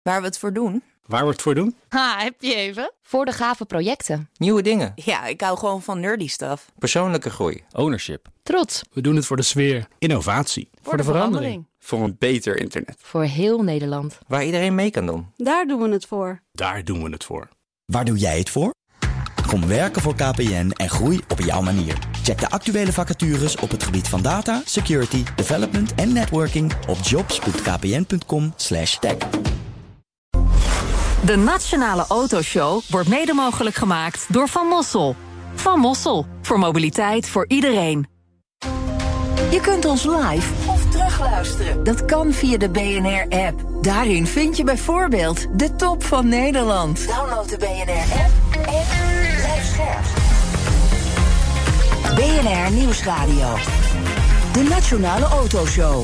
Waar we het voor doen? Waar we het voor doen? Ha, heb je even? Voor de gave projecten. Nieuwe dingen. Ja, ik hou gewoon van nerdy stuff. Persoonlijke groei. Ownership. Trots. We doen het voor de sfeer. Innovatie. Voor de verandering. Voor een beter internet. Voor heel Nederland. Waar iedereen mee kan doen. Daar doen we het voor. Daar doen we het voor. Waar doe jij het voor? Kom werken voor KPN en groei op jouw manier. Check de actuele vacatures op het gebied van data, security, development en networking op jobs.kpn.com/tech. De Nationale Autoshow wordt mede mogelijk gemaakt door Van Mossel. Van Mossel, voor mobiliteit voor iedereen. Je kunt ons live of terugluisteren. Dat kan via de BNR-app. Daarin vind je bijvoorbeeld de top van Nederland. Download de BNR-app en blijf scherp. BNR Nieuwsradio. De Nationale Autoshow.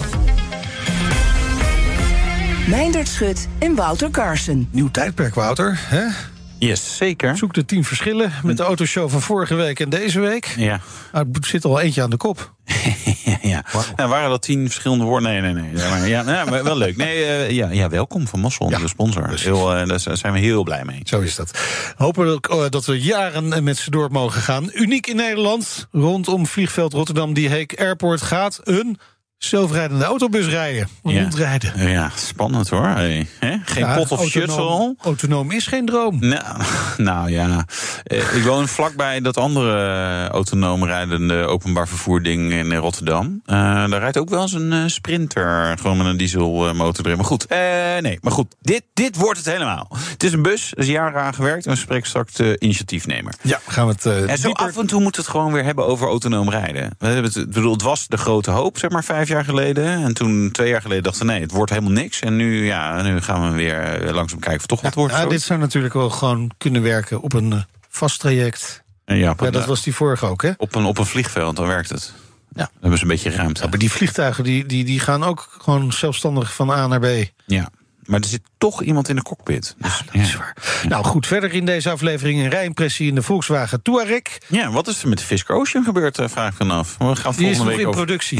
Meindert Schut en Wouter Carson. Nieuw tijdperk, Wouter, hè? Yes, zeker. Zoek de 10 verschillen met de autoshow van vorige week en deze week. Ja. Nou, het zit al eentje aan de kop. Ja. Wow. Nou, waren dat 10 verschillende woorden? Nee. Maar wel leuk. Nee, welkom Van Mossel, de sponsor. Daar zijn we heel blij mee. Zo is dat. Hopen dat we jaren met ze door mogen gaan. Uniek in Nederland. Rondom vliegveld Rotterdam, die Heek Airport, gaat een zelfrijdende autobus rijden. Rondrijden. Ja, spannend hoor. Hey. Geen pot of shuttle. Autonoom is geen droom. Nou ja. Ik woon vlakbij dat andere autonoom rijdende openbaar vervoerding in Rotterdam. Daar rijdt ook wel eens een Sprinter. Gewoon met een dieselmotor erin. Maar goed. Maar goed. Dit wordt het helemaal. Het is een bus. Er is jaren aan gewerkt. En we spreken straks de initiatiefnemer. Ja, gaan we het en zo af en toe moeten we het gewoon weer hebben over autonoom rijden. Het was de grote hoop, zeg maar 5 jaar geleden. En toen 2 jaar geleden dachten we, nee, het wordt helemaal niks. En nu gaan we weer langzaam kijken of het toch wat wordt. Ja, dit zou natuurlijk wel gewoon kunnen werken op een vast traject. Ja, dat was die vorige ook, hè? Op een vliegveld, dan werkt het. Ja. Dan hebben ze een beetje ruimte. Ja, maar die vliegtuigen die gaan ook gewoon zelfstandig van A naar B. Ja. Maar er zit toch iemand in de cockpit. Dus, dat is waar. Nou goed, verder in deze aflevering een rijimpressie in de Volkswagen Touareg. Ja, wat is er met de Fisker Ocean gebeurd, vraag ik dan af. We gaan die is nog week in over productie.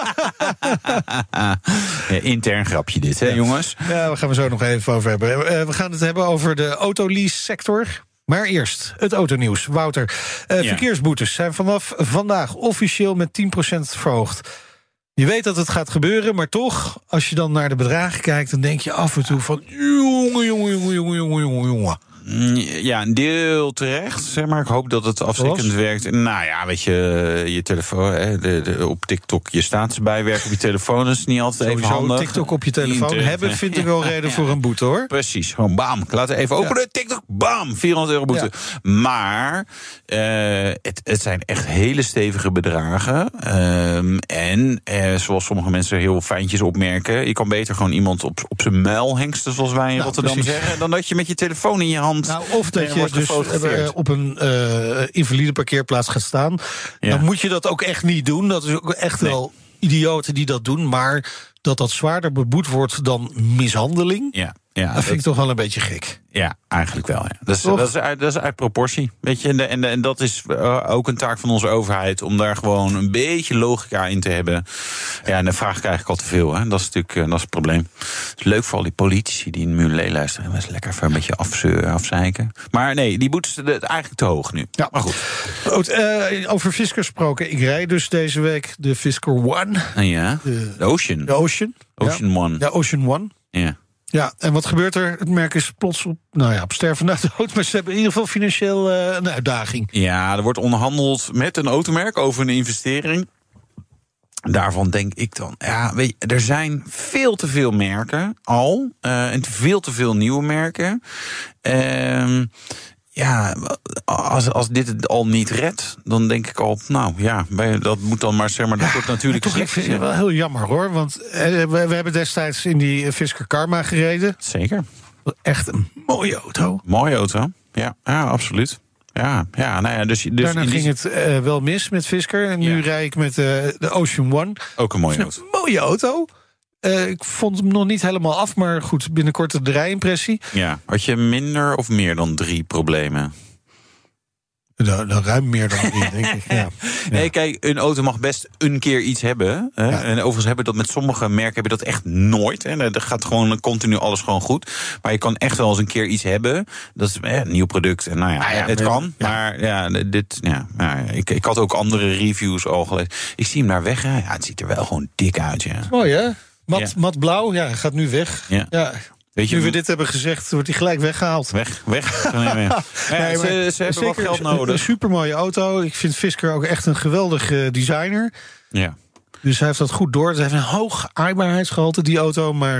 Intern grapje dit, hè jongens? Ja, daar gaan we zo nog even over hebben. We gaan het hebben over de autolease-sector. Maar eerst het autonieuws. Wouter, verkeersboetes zijn vanaf vandaag officieel met 10% verhoogd. Je weet dat het gaat gebeuren, maar toch, als je dan naar de bedragen kijkt, dan denk je af en toe van jongen. Ja, een deel terecht, zeg maar. Ik hoop dat het afschrikkend werkt. Nou ja, weet je telefoon, op TikTok je status bijwerken op je telefoon is niet altijd even handig. TikTok op je telefoon hebben vind ik wel reden voor een boete, hoor. Precies, gewoon bam. Laten we even openen, TikTok, bam, €400 boete. Ja. Maar het zijn echt hele stevige bedragen. En zoals sommige mensen heel fijntjes opmerken, je kan beter gewoon iemand op zijn muil hengsten, zoals wij in Rotterdam zeggen, dan dat je met je telefoon in je hand. Nou, of dat je dus op een invalide parkeerplaats gaat staan. Ja. Dan moet je dat ook echt niet doen. Dat is ook echt wel idioten die dat doen. Maar dat zwaarder beboet wordt dan mishandeling. Ja, dat vind ik toch wel een beetje gek. Ja, eigenlijk wel. Ja. Dat is uit proportie. Weet je? En dat is ook een taak van onze overheid om daar gewoon een beetje logica in te hebben. Ja, en dan vraag ik eigenlijk al te veel. Hè. Dat is natuurlijk het probleem. Het is leuk voor al die politici die in Muurlee luisteren. Dat is lekker even een beetje afzeiken. Maar nee, die boetes zijn eigenlijk te hoog nu. Ja, maar goed. Over Fisker gesproken. Ik rijd dus deze week de Fisker One. Ja, de Ocean. De Ocean. Ocean One. Ja, Ocean One. Ja. Ja, en wat gebeurt er? Het merk is plots op sterven na dood. Maar ze hebben in ieder geval financieel een uitdaging. Ja, er wordt onderhandeld met een automerk over een investering. Daarvan denk ik dan, weet je, er zijn veel te veel merken al. En veel te veel nieuwe merken. Ja, als dit het al niet redt, dan denk ik al, dat moet dan maar, zeg maar, dat wordt natuurlijk. Ik vind het wel heel jammer, hoor. Want we hebben destijds in die Fisker Karma gereden. Zeker. Echt een mooie auto. Mooie auto, ja absoluut. Dus daarna ging het wel mis met Fisker. En nu rijd ik met de Ocean One. Ook een mooie auto. Een mooie auto. Ik vond hem nog niet helemaal af, maar goed, binnenkort de rijimpressie. Ja, had je minder of meer dan 3 problemen? Dan ruim meer dan 3, denk ik. Ja. Nee, kijk, een auto mag best een keer iets hebben. Hè? Ja. En overigens hebben dat met sommige merken heb je dat echt nooit. Hè? Er gaat gewoon continu alles gewoon goed. Maar je kan echt wel eens een keer iets hebben. Dat is een nieuw product. En het kan. Ja. Maar ik had ook andere reviews al gelezen. Ik zie hem daar weg. Ja, het ziet er wel gewoon dik uit. Ja. Mooi, hè? Mat blauw, hij gaat nu weg. Ja. Weet je, nu we dit hebben gezegd, wordt hij gelijk weggehaald. Weg. Ze hebben wel geld nodig. Een supermooie auto. Ik vind Fisker ook echt een geweldige designer. Ja. Dus hij heeft dat goed door. Hij heeft een hoog aardbaarheidsgehalte, die auto. Maar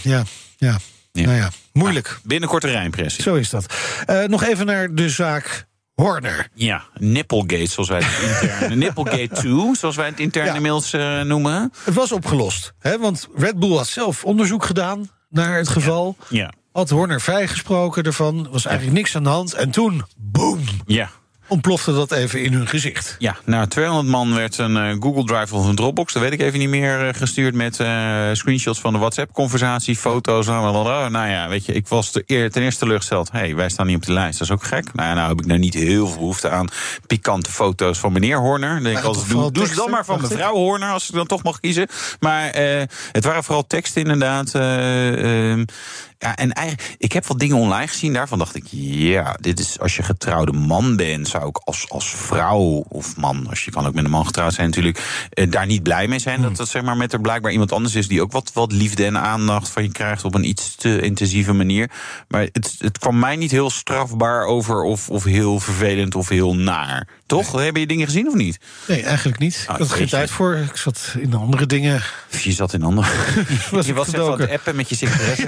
moeilijk. Binnenkort een rijimpressie. Zo is dat. Nog even naar de zaak Horner. Ja, Nipplegate, zoals wij het intern... Nipplegate 2, zoals wij het intern inmiddels noemen. Het was opgelost, hè, want Red Bull had zelf onderzoek gedaan naar het geval. Ja. Had Horner vrijgesproken ervan. Was eigenlijk niks aan de hand. En toen, boom, ontplofte dat even in hun gezicht. Ja, 200 man werd een Google Drive of een Dropbox, dat weet ik even niet meer, gestuurd met screenshots van de WhatsApp-conversatie, foto's. Weet je, ik was ten eerste teleurgesteld. Wij staan niet op de lijst, dat is ook gek. Nou heb ik niet heel veel behoefte aan pikante foto's van meneer Horner. Dan denk ik altijd, doe ze dan maar van mevrouw Horner, als ik dan toch mag kiezen. Maar het waren vooral teksten inderdaad. Ja, en eigenlijk, ik heb wat dingen online gezien. Daarvan dacht ik, dit is als je getrouwde man bent, zou ik als vrouw of man, als je kan ook met een man getrouwd zijn natuurlijk, daar niet blij mee zijn. Dat zeg maar met er blijkbaar iemand anders is die ook wat liefde en aandacht van je krijgt op een iets te intensieve manier. Maar het kwam mij niet heel strafbaar over of heel vervelend of heel naar. Toch? Nee. Heb je dingen gezien of niet? Nee, eigenlijk niet. Ik had er geen tijd voor. Ik zat in andere dingen. Je zat in andere... je was even aan het appen met je secretaresse.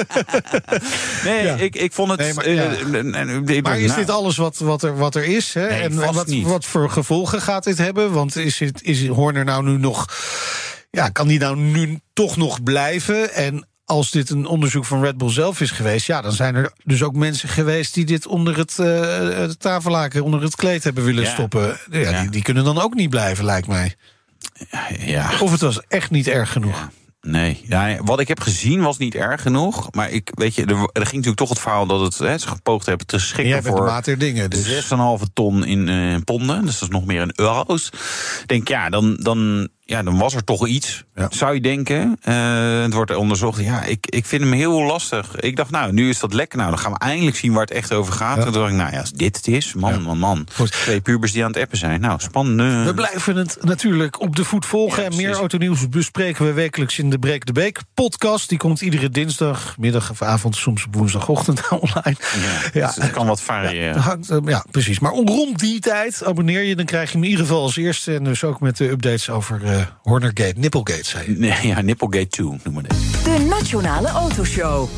Ik vond het... Maar is dit alles wat er is? Hè? Nee, en wat voor gevolgen gaat dit hebben? Want is Horner nou nu nog... Ja, kan die nou nu toch nog blijven? En als dit een onderzoek van Red Bull zelf is geweest, dan zijn er dus ook mensen geweest die dit onder het tafellaken, onder het kleed hebben willen stoppen. Die kunnen dan ook niet blijven, lijkt mij. Ja. Of het was echt niet erg genoeg. Ja. Nee, wat ik heb gezien was niet erg genoeg. Maar er ging natuurlijk toch het verhaal dat ze gepoogd hebben te schikken voor mater dingen, dus 6,5 ton in ponden. Dus dat is nog meer in euro's. Ik denk, dan was er toch iets, zou je denken. Het wordt onderzocht. Ja, ik vind hem heel lastig. Ik dacht, nu is dat lekker. Dan gaan we eindelijk zien waar het echt over gaat. En toen dacht ik, als dit het is, man. Goed. 2 pubers die aan het appen zijn. Spannend. We blijven het natuurlijk op de voet volgen. En meer autonieuws bespreken we wekelijks in de Breek de Beek podcast. Die komt iedere dinsdag, middag of avond, soms op woensdagochtend online. Dus het kan wat variëren. Ja, precies. Maar rond die tijd abonneer je. Dan krijg je hem in ieder geval als eerste. En dus ook met de updates over Hornergate, Nipplegate, zei je. Nee, Nipplegate 2 noemen we dit. De Nationale Autoshow.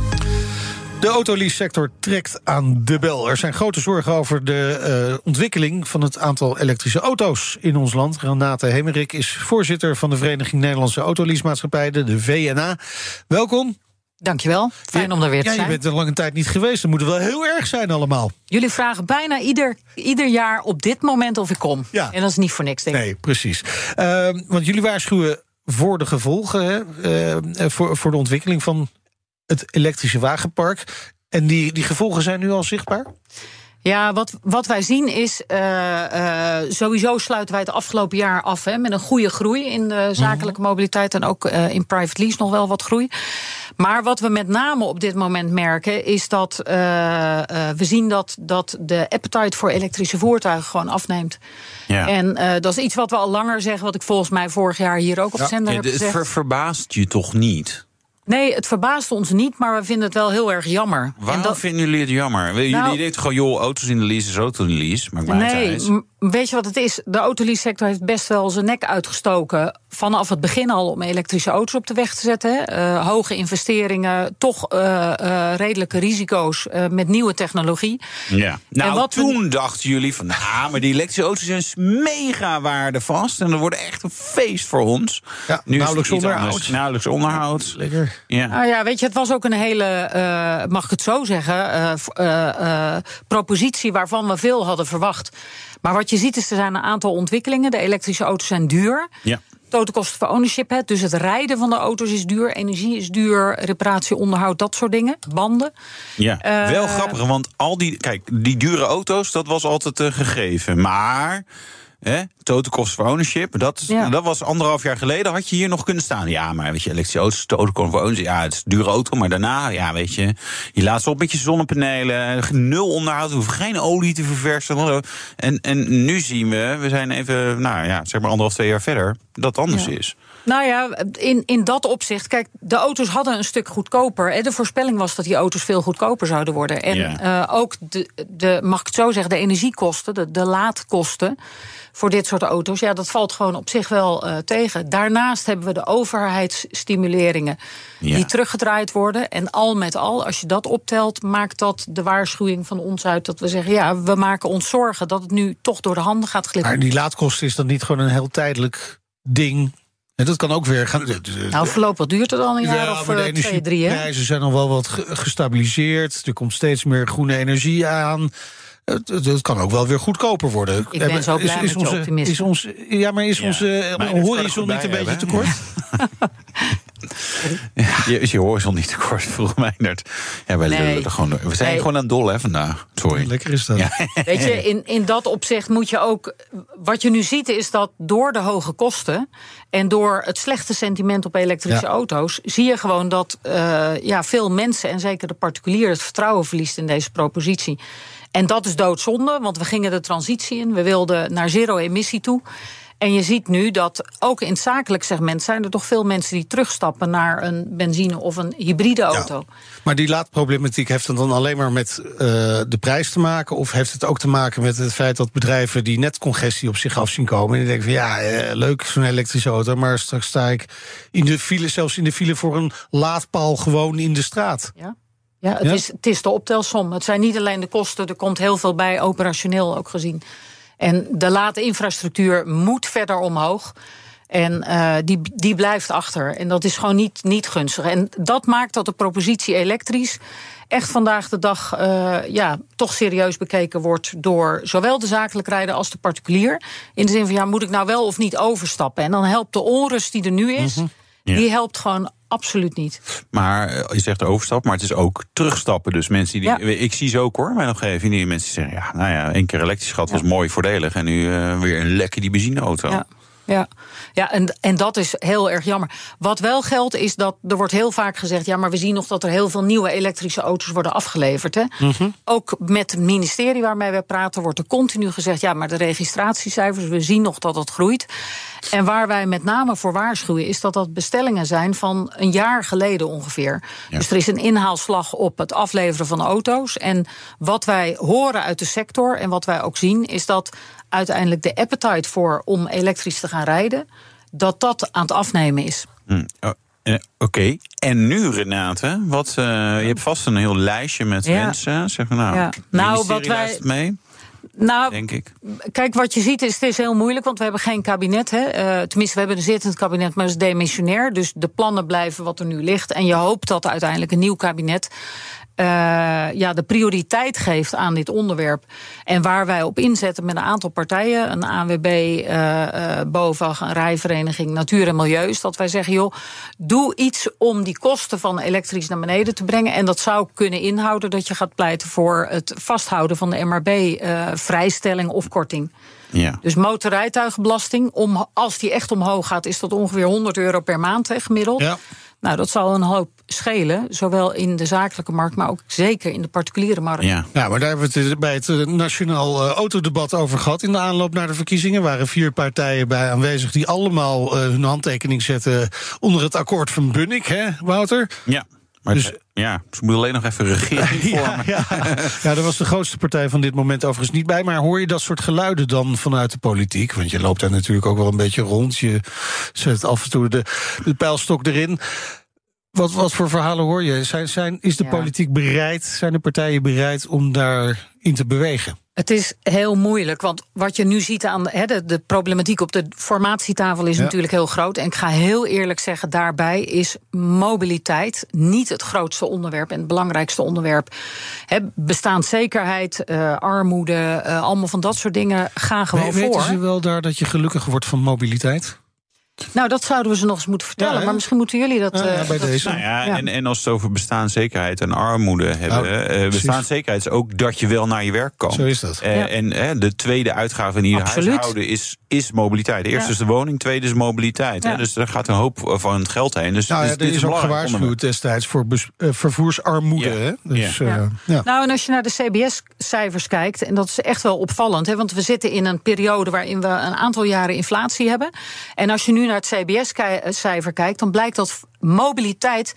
De autolease-sector trekt aan de bel. Er zijn grote zorgen over de ontwikkeling van het aantal elektrische auto's in ons land. Renate Hemerik is voorzitter van de Vereniging Nederlandse Autoleasemaatschappij, de VNA. Welkom. Dankjewel, fijn om er weer te zijn. Je bent er lange tijd niet geweest, dat moet wel heel erg zijn allemaal. Jullie vragen bijna ieder jaar op dit moment of ik kom. Ja. En dat is niet voor niks, denk ik. Nee, precies. Want jullie waarschuwen voor de gevolgen, voor de ontwikkeling van het elektrische wagenpark. En die gevolgen zijn nu al zichtbaar? Ja, wat wij zien is, sowieso sluiten wij het afgelopen jaar af met een goede groei in de zakelijke mobiliteit en ook in private lease nog wel wat groei. Maar wat we met name op dit moment merken is dat we zien dat de appetite voor elektrische voertuigen gewoon afneemt. Ja. En dat is iets wat we al langer zeggen, wat ik volgens mij vorig jaar hier ook op zender heb gezegd. Het verbaast je toch niet? Nee, het verbaast ons niet, maar we vinden het wel heel erg jammer. Waarom vinden jullie het jammer? Jullie denken gewoon, auto's in de lease is auto in de lease. Maar weet je wat het is? De autolease-sector heeft best wel zijn nek uitgestoken vanaf het begin al om elektrische auto's op de weg te zetten. Hoge investeringen, toch redelijke risico's met nieuwe technologie. Ja. Toen dachten jullie van, maar die elektrische auto's zijn mega waardevast en dat wordt echt een feest voor ons. Ja, nu nauwelijks onderhoud. Nauwelijks onderhoud. Lekker. Ja. Nou ja, weet je, het was ook een hele, mag ik het zo zeggen, propositie waarvan we veel hadden verwacht. Maar wat je ziet is, er zijn een aantal ontwikkelingen. De elektrische auto's zijn duur. Ja. Total cost of ownership, dus het rijden van de auto's is duur. Energie is duur, reparatie, onderhoud, dat soort dingen. Banden. Ja, wel grappig, want die dure auto's, dat was altijd gegeven. Maar total cost of ownership, dat was 1,5 jaar geleden, had je hier nog kunnen staan. Ja, maar weet je, elektrische auto's, total cost of ownership, ja, het is een dure auto, maar daarna, ja, weet je laat ze op met je zonnepanelen, 0 onderhoud, we hoeven geen olie te verversen. En nu zien we zijn even, zeg maar 1,5-2 jaar verder, dat het anders is. Nou ja, in dat opzicht, kijk, de auto's hadden een stuk goedkoper. De voorspelling was dat die auto's veel goedkoper zouden worden. En ook mag ik het zo zeggen, de energiekosten, de laadkosten voor dit soort auto's, ja, dat valt gewoon op zich wel tegen. Daarnaast hebben we de overheidsstimuleringen die teruggedraaid worden. En al met al, als je dat optelt, maakt dat de waarschuwing van ons uit dat we zeggen, ja, we maken ons zorgen dat het nu toch door de handen gaat glippen. Maar die laadkosten is dan niet gewoon een heel tijdelijk ding? En dat kan ook weer gaan. Nou, voorlopig duurt het al een jaar of 2-3. De energieprijzen zijn al wel wat gestabiliseerd. Er komt steeds meer groene energie aan. Het kan ook wel weer goedkoper worden. Ik ben zo blij met je optimisme. Onze horizon niet een beetje te kort? Is je horizon niet te kort, vroeg Meijnerd. Ja, we zijn gewoon aan het dol vandaag. Sorry. Lekker is dat. Ja. Weet je, in dat opzicht moet je ook. Wat je nu ziet is dat door de hoge kosten en door het slechte sentiment op elektrische auto's, zie je gewoon dat veel mensen en zeker de particulier het vertrouwen verliest in deze propositie. En dat is doodzonde, want we gingen de transitie in. We wilden naar zero-emissie toe. En je ziet nu dat ook in het zakelijk segment zijn er toch veel mensen die terugstappen naar een benzine- of een hybride auto. Ja, maar die laadproblematiek heeft het dan alleen maar met de prijs te maken? Of heeft het ook te maken met het feit dat bedrijven die net congestie op zich af zien komen en die denken van leuk zo'n elektrische auto, maar straks sta ik in de file, zelfs in de file voor een laadpaal gewoon in de straat. Ja, het is de optelsom. Het zijn niet alleen de kosten, er komt heel veel bij, operationeel ook gezien. En de laadinfrastructuur moet verder omhoog. En die blijft achter. En dat is gewoon niet gunstig. En dat maakt dat de propositie elektrisch echt vandaag de dag toch serieus bekeken wordt door zowel de zakelijk rijder als de particulier. In de zin van, moet ik nou wel of niet overstappen? En dan helpt de onrust die er nu is, die helpt gewoon absoluut niet. Maar je zegt overstap, maar het is ook terugstappen. Dus mensen die ik zie ze ook hoor, maar nog even die mensen die zeggen, 1 keer elektrisch gehad was mooi voordelig en nu weer een lekker die benzineauto. Ja, en dat is heel erg jammer. Wat wel geldt is dat er wordt heel vaak gezegd, maar we zien nog dat er heel veel nieuwe elektrische auto's worden afgeleverd. Hè? Ook met het ministerie waarmee we praten wordt er continu gezegd, maar de registratiecijfers, we zien nog dat het groeit. En waar wij met name voor waarschuwen is dat bestellingen zijn van een jaar geleden ongeveer. Ja. Dus er is een inhaalslag op het afleveren van auto's. En wat wij horen uit de sector en wat wij ook zien is dat uiteindelijk de appetite om elektrisch te gaan rijden, dat aan het afnemen is. Oké. En nu, Renate, je hebt vast een heel lijstje met mensen. Zeg maar, wat wij mee. Denk ik. Kijk, wat je ziet is, het is heel moeilijk, want we hebben geen kabinet. Tenminste, we hebben een zittend kabinet, maar het is demissionair. Dus de plannen blijven wat er nu ligt. En je hoopt dat uiteindelijk een nieuw kabinet de prioriteit geeft aan dit onderwerp. En waar wij op inzetten met een aantal partijen, een ANWB, BOVAG, een rijvereniging, Natuur en Milieu, is dat wij zeggen, doe iets om die kosten van elektrisch naar beneden te brengen. En dat zou kunnen inhouden dat je gaat pleiten voor het vasthouden van de MRB-vrijstelling of korting. Ja. Dus motorrijtuigenbelasting, als die echt omhoog gaat, is dat ongeveer €100 per maand gemiddeld. Ja. Nou, dat zal een hoop schelen, zowel in de zakelijke markt, maar ook zeker in de particuliere markt. Ja, maar daar hebben we het bij het nationaal autodebat over gehad. In de aanloop naar de verkiezingen waren 4 partijen bij aanwezig die allemaal hun handtekening zetten onder het akkoord van Bunnik, hè, Wouter? Ja. Maar ze moet alleen nog even regering vormen. Ja, daar was de grootste partij van dit moment overigens niet bij. Maar hoor je dat soort geluiden dan vanuit de politiek? Want je loopt daar natuurlijk ook wel een beetje rond. Je zet af en toe de pijlstok erin. Wat voor verhalen hoor je? Is de politiek bereid, zijn de partijen bereid om daarin te bewegen? Het is heel moeilijk, want wat je nu ziet aan de problematiek op de formatietafel is natuurlijk heel groot. En ik ga heel eerlijk zeggen, daarbij is mobiliteit niet het grootste onderwerp en het belangrijkste onderwerp. Bestaanszekerheid, armoede, allemaal van dat soort dingen gaan gewoon voor. Weten ze wel daar dat je gelukkiger wordt van mobiliteit? Nou, dat zouden we ze nog eens moeten vertellen. Maar misschien moeten jullie dat... bij deze. En als we het over bestaanszekerheid en armoede hebben... bestaanszekerheid is ook dat je wel naar je werk kan. Zo is dat. En de tweede uitgave in ieder huishouden is mobiliteit. Eerst is de woning, tweede is mobiliteit. Ja. Dus er gaat een hoop van het geld heen. Dus er is ook gewaarschuwd destijds voor vervoersarmoede. Ja. Hè? Dus, Nou, en als je naar de CBS-cijfers kijkt... en dat is echt wel opvallend... want we zitten in een periode waarin we een aantal jaren inflatie hebben. En als je nu naar het CBS-cijfer kijkt... dan blijkt dat mobiliteit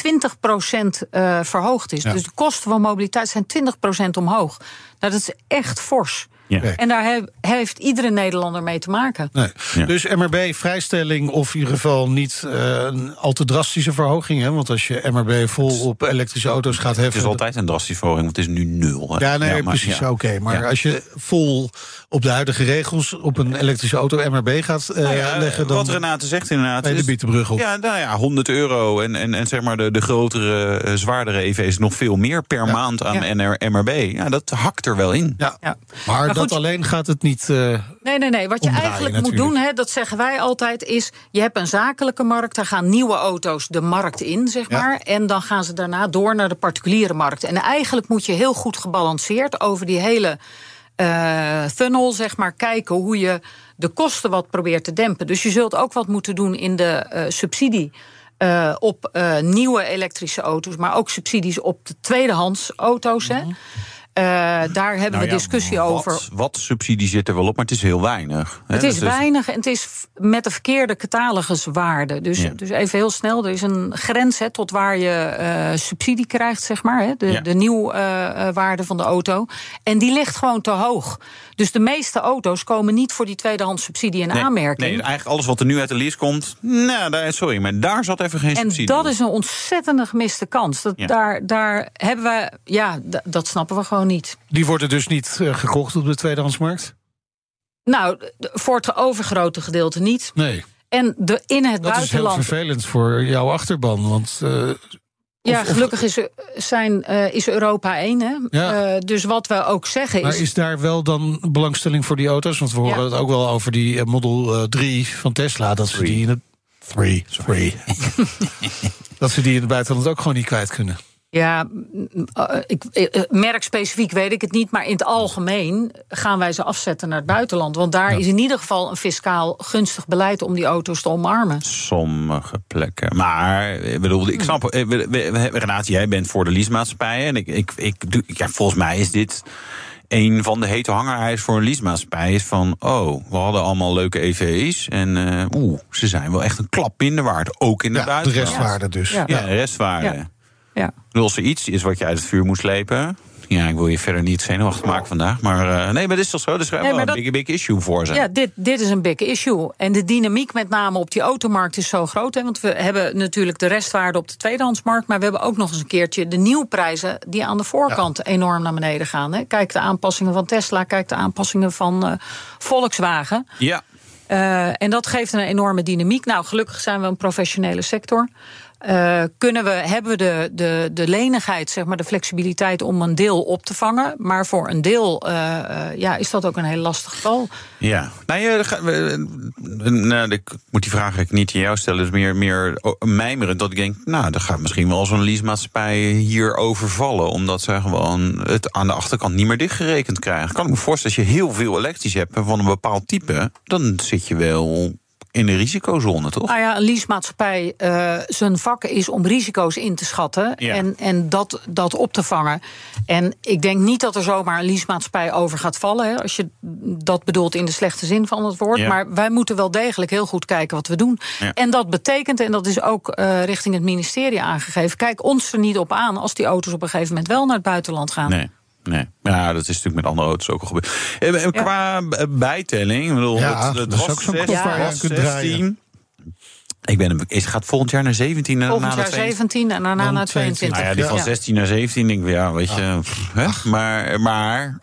20% verhoogd is. Ja. Dus de kosten van mobiliteit zijn 20% omhoog. Nou, dat is echt fors. Ja. En daar heeft iedere Nederlander mee te maken. Nee. Ja. Dus MRB, vrijstelling of in ieder geval niet een al te drastische verhoging. Hè? Want als je MRB vol op elektrische auto's gaat heffen... Het is altijd een drastische verhoging, want het is nu 0. Hè? Ja, nee, precies, oké. Maar als je vol op de huidige regels op een elektrische auto MRB gaat leggen... dan wat Renate zegt inderdaad... de bietenbrug op. Ja, nou ja, €100 en zeg maar de grotere, zwaardere EV's nog veel meer per maand aan MRB. Ja, dat hakt er wel in. Ja. Maar dat alleen gaat het niet Nee. Wat je eigenlijk moet doen, dat zeggen wij altijd, is... je hebt een zakelijke markt, daar gaan nieuwe auto's de markt in, zeg maar. En dan gaan ze daarna door naar de particuliere markt. En eigenlijk moet je heel goed gebalanceerd over die hele funnel, zeg maar, kijken hoe je de kosten wat probeert te dempen. Dus je zult ook wat moeten doen in de subsidie... op nieuwe elektrische auto's, maar ook subsidies op de tweedehands auto's. Mm-hmm. Daar hebben we discussie over. Wat subsidie zit er wel op, maar het is heel weinig. Het is weinig en het is met de verkeerde cataloguswaarde. Dus even heel snel, er is een grens tot waar je subsidie krijgt, zeg maar. De nieuwwaarde van de auto. En die ligt gewoon te hoog. Dus de meeste auto's komen niet voor die tweedehands subsidie in aanmerking. Nee, eigenlijk alles wat er nu uit de lease komt... sorry, maar daar zat even geen subsidie. En dat is een ontzettende gemiste kans. Daar hebben we... Ja, dat snappen we gewoon niet. Die worden dus niet gekocht op de tweedehandsmarkt? Nou, voor het overgrote gedeelte niet. Nee. En in het buitenland... Dat is heel vervelend voor jouw achterban, want... gelukkig is Europa één. Hè? Ja. Dus wat we ook zeggen is... Maar is daar wel dan belangstelling voor die auto's? Want we horen het ook wel over die Model 3 van Tesla. Dat ze die in het... 3. Dat ze die in het buitenland ook gewoon niet kwijt kunnen. Ja, merkspecifiek weet ik het niet, maar in het algemeen gaan wij ze afzetten naar het buitenland. Want daar is in ieder geval een fiscaal gunstig beleid om die auto's te omarmen. Sommige plekken. Maar ik snap, Renate, jij bent voor de leasemaatschappijen. En volgens mij is dit een van de hete hangerijs voor een leasemaatschappij. Is van, we hadden allemaal leuke EV's. En ze zijn wel echt een klap minder waard. Ook in de buitenland. De restwaarde dus. Ja, de restwaarde. Ja. Als er iets is wat je uit het vuur moet slepen... Ja, ik wil je verder niet zenuwachtig maken vandaag. Maar maar dat is toch zo? Dat is wel een big issue voor ze. Ja, dit is een big issue. En de dynamiek met name op die automarkt is zo groot. Hè, want we hebben natuurlijk de restwaarde op de tweedehandsmarkt... maar we hebben ook nog eens een keertje de nieuwprijzen... die aan de voorkant enorm naar beneden gaan. Hè. Kijk de aanpassingen van Tesla, kijk de aanpassingen van Volkswagen. Ja. En dat geeft een enorme dynamiek. Nou, gelukkig zijn we een professionele sector... hebben we de lenigheid, zeg maar, de flexibiliteit om een deel op te vangen. Maar voor een deel is dat ook een heel lastig geval. Ja, ik moet die vraag eigenlijk niet aan jou stellen. Dus meer mijmerend dat ik denk, dat gaat misschien wel zo'n leasemaatschappij hier overvallen. Omdat ze gewoon het aan de achterkant niet meer dichtgerekend krijgen. Kan ik me voorstellen, als je heel veel elektrisch hebt van een bepaald type, dan zit je wel in de risicozone, toch? Nou ja, een leasemaatschappij, zijn vak is om risico's in te schatten en dat op te vangen. En ik denk niet dat er zomaar een leasemaatschappij over gaat vallen, hè, als je dat bedoelt in de slechte zin van het woord. Ja. Maar wij moeten wel degelijk heel goed kijken wat we doen. Ja. En dat betekent, en dat is ook richting het ministerie aangegeven, kijk ons er niet op aan als die auto's op een gegeven moment wel naar het buitenland gaan. Nee, ja, dat is natuurlijk met andere auto's ook al gebeurd. Qua bijtelling, ik bedoel, het was ook zo'n knop waar je aan kunt draaien. Gaat volgend jaar naar 17 en volgend jaar 17 en daarna naar 22. Nou ja, die van 16 naar 17, denk ik, ja, weet je. Maar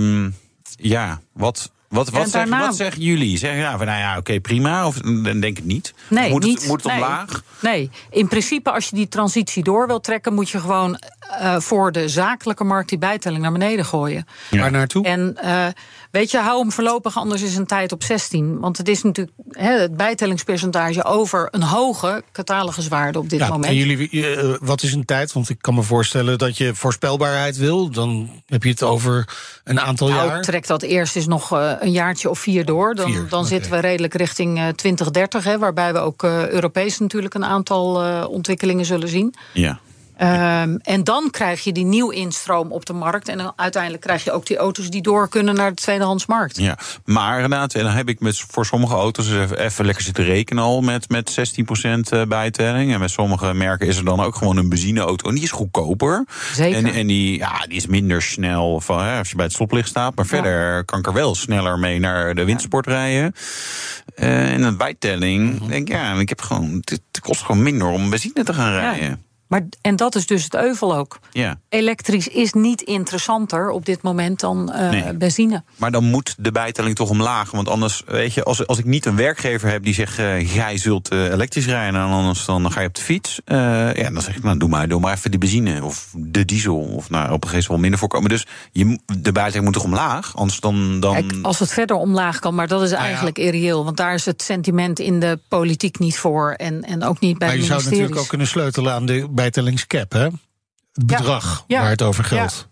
wat zeggen jullie? Zeggen oké, prima, of dan denk ik niet? Nee, moet niet. Het omlaag? Nee, in principe als je die transitie door wilt trekken, moet je gewoon voor de zakelijke markt die bijtelling naar beneden gooien. Ja. Waar naartoe? En weet je, hou hem voorlopig anders is een tijd op 16. Want het is natuurlijk het bijtellingspercentage over een hoge cataloguswaarde op dit moment. En jullie, wat is een tijd? Want ik kan me voorstellen dat je voorspelbaarheid wil. Dan heb je het over een aantal jaar. Trek dat eerst eens nog een jaartje of 4 door. Dan zitten we redelijk richting 2030. Waarbij we ook Europees natuurlijk een aantal ontwikkelingen zullen zien. Ja. En dan krijg je die nieuw instroom op de markt. En dan uiteindelijk krijg je ook die auto's die door kunnen naar de tweedehandsmarkt. Ja, maar inderdaad, en dan heb ik voor sommige auto's even lekker zitten rekenen al met 16% bijtelling. En met sommige merken is er dan ook gewoon een benzineauto. En die is goedkoper. Zeker. En die is minder snel als je bij het stoplicht staat. Maar verder kan ik er wel sneller mee naar de wintersport rijden. En een bijtelling, denk ik heb gewoon, het kost gewoon minder om benzine te gaan rijden. Ja. En dat is dus het euvel ook. Ja. Elektrisch is niet interessanter op dit moment dan benzine. Maar dan moet de bijtelling toch omlaag. Want anders, weet je, als ik niet een werkgever heb die zegt, jij zult elektrisch rijden, en anders dan ga je op de fiets. Dan zeg ik, doe maar even die benzine of de diesel. Of op een gegeven moment wel minder voorkomen. Dus de bijtelling moet toch omlaag? Anders dan... Kijk, als het verder omlaag kan, maar dat is eigenlijk irreëel. Want daar is het sentiment in de politiek niet voor. En ook niet bij de ministeries. Maar je zou natuurlijk ook kunnen sleutelen aan de bijtellingscap, hè? Het bedrag waar het over geldt.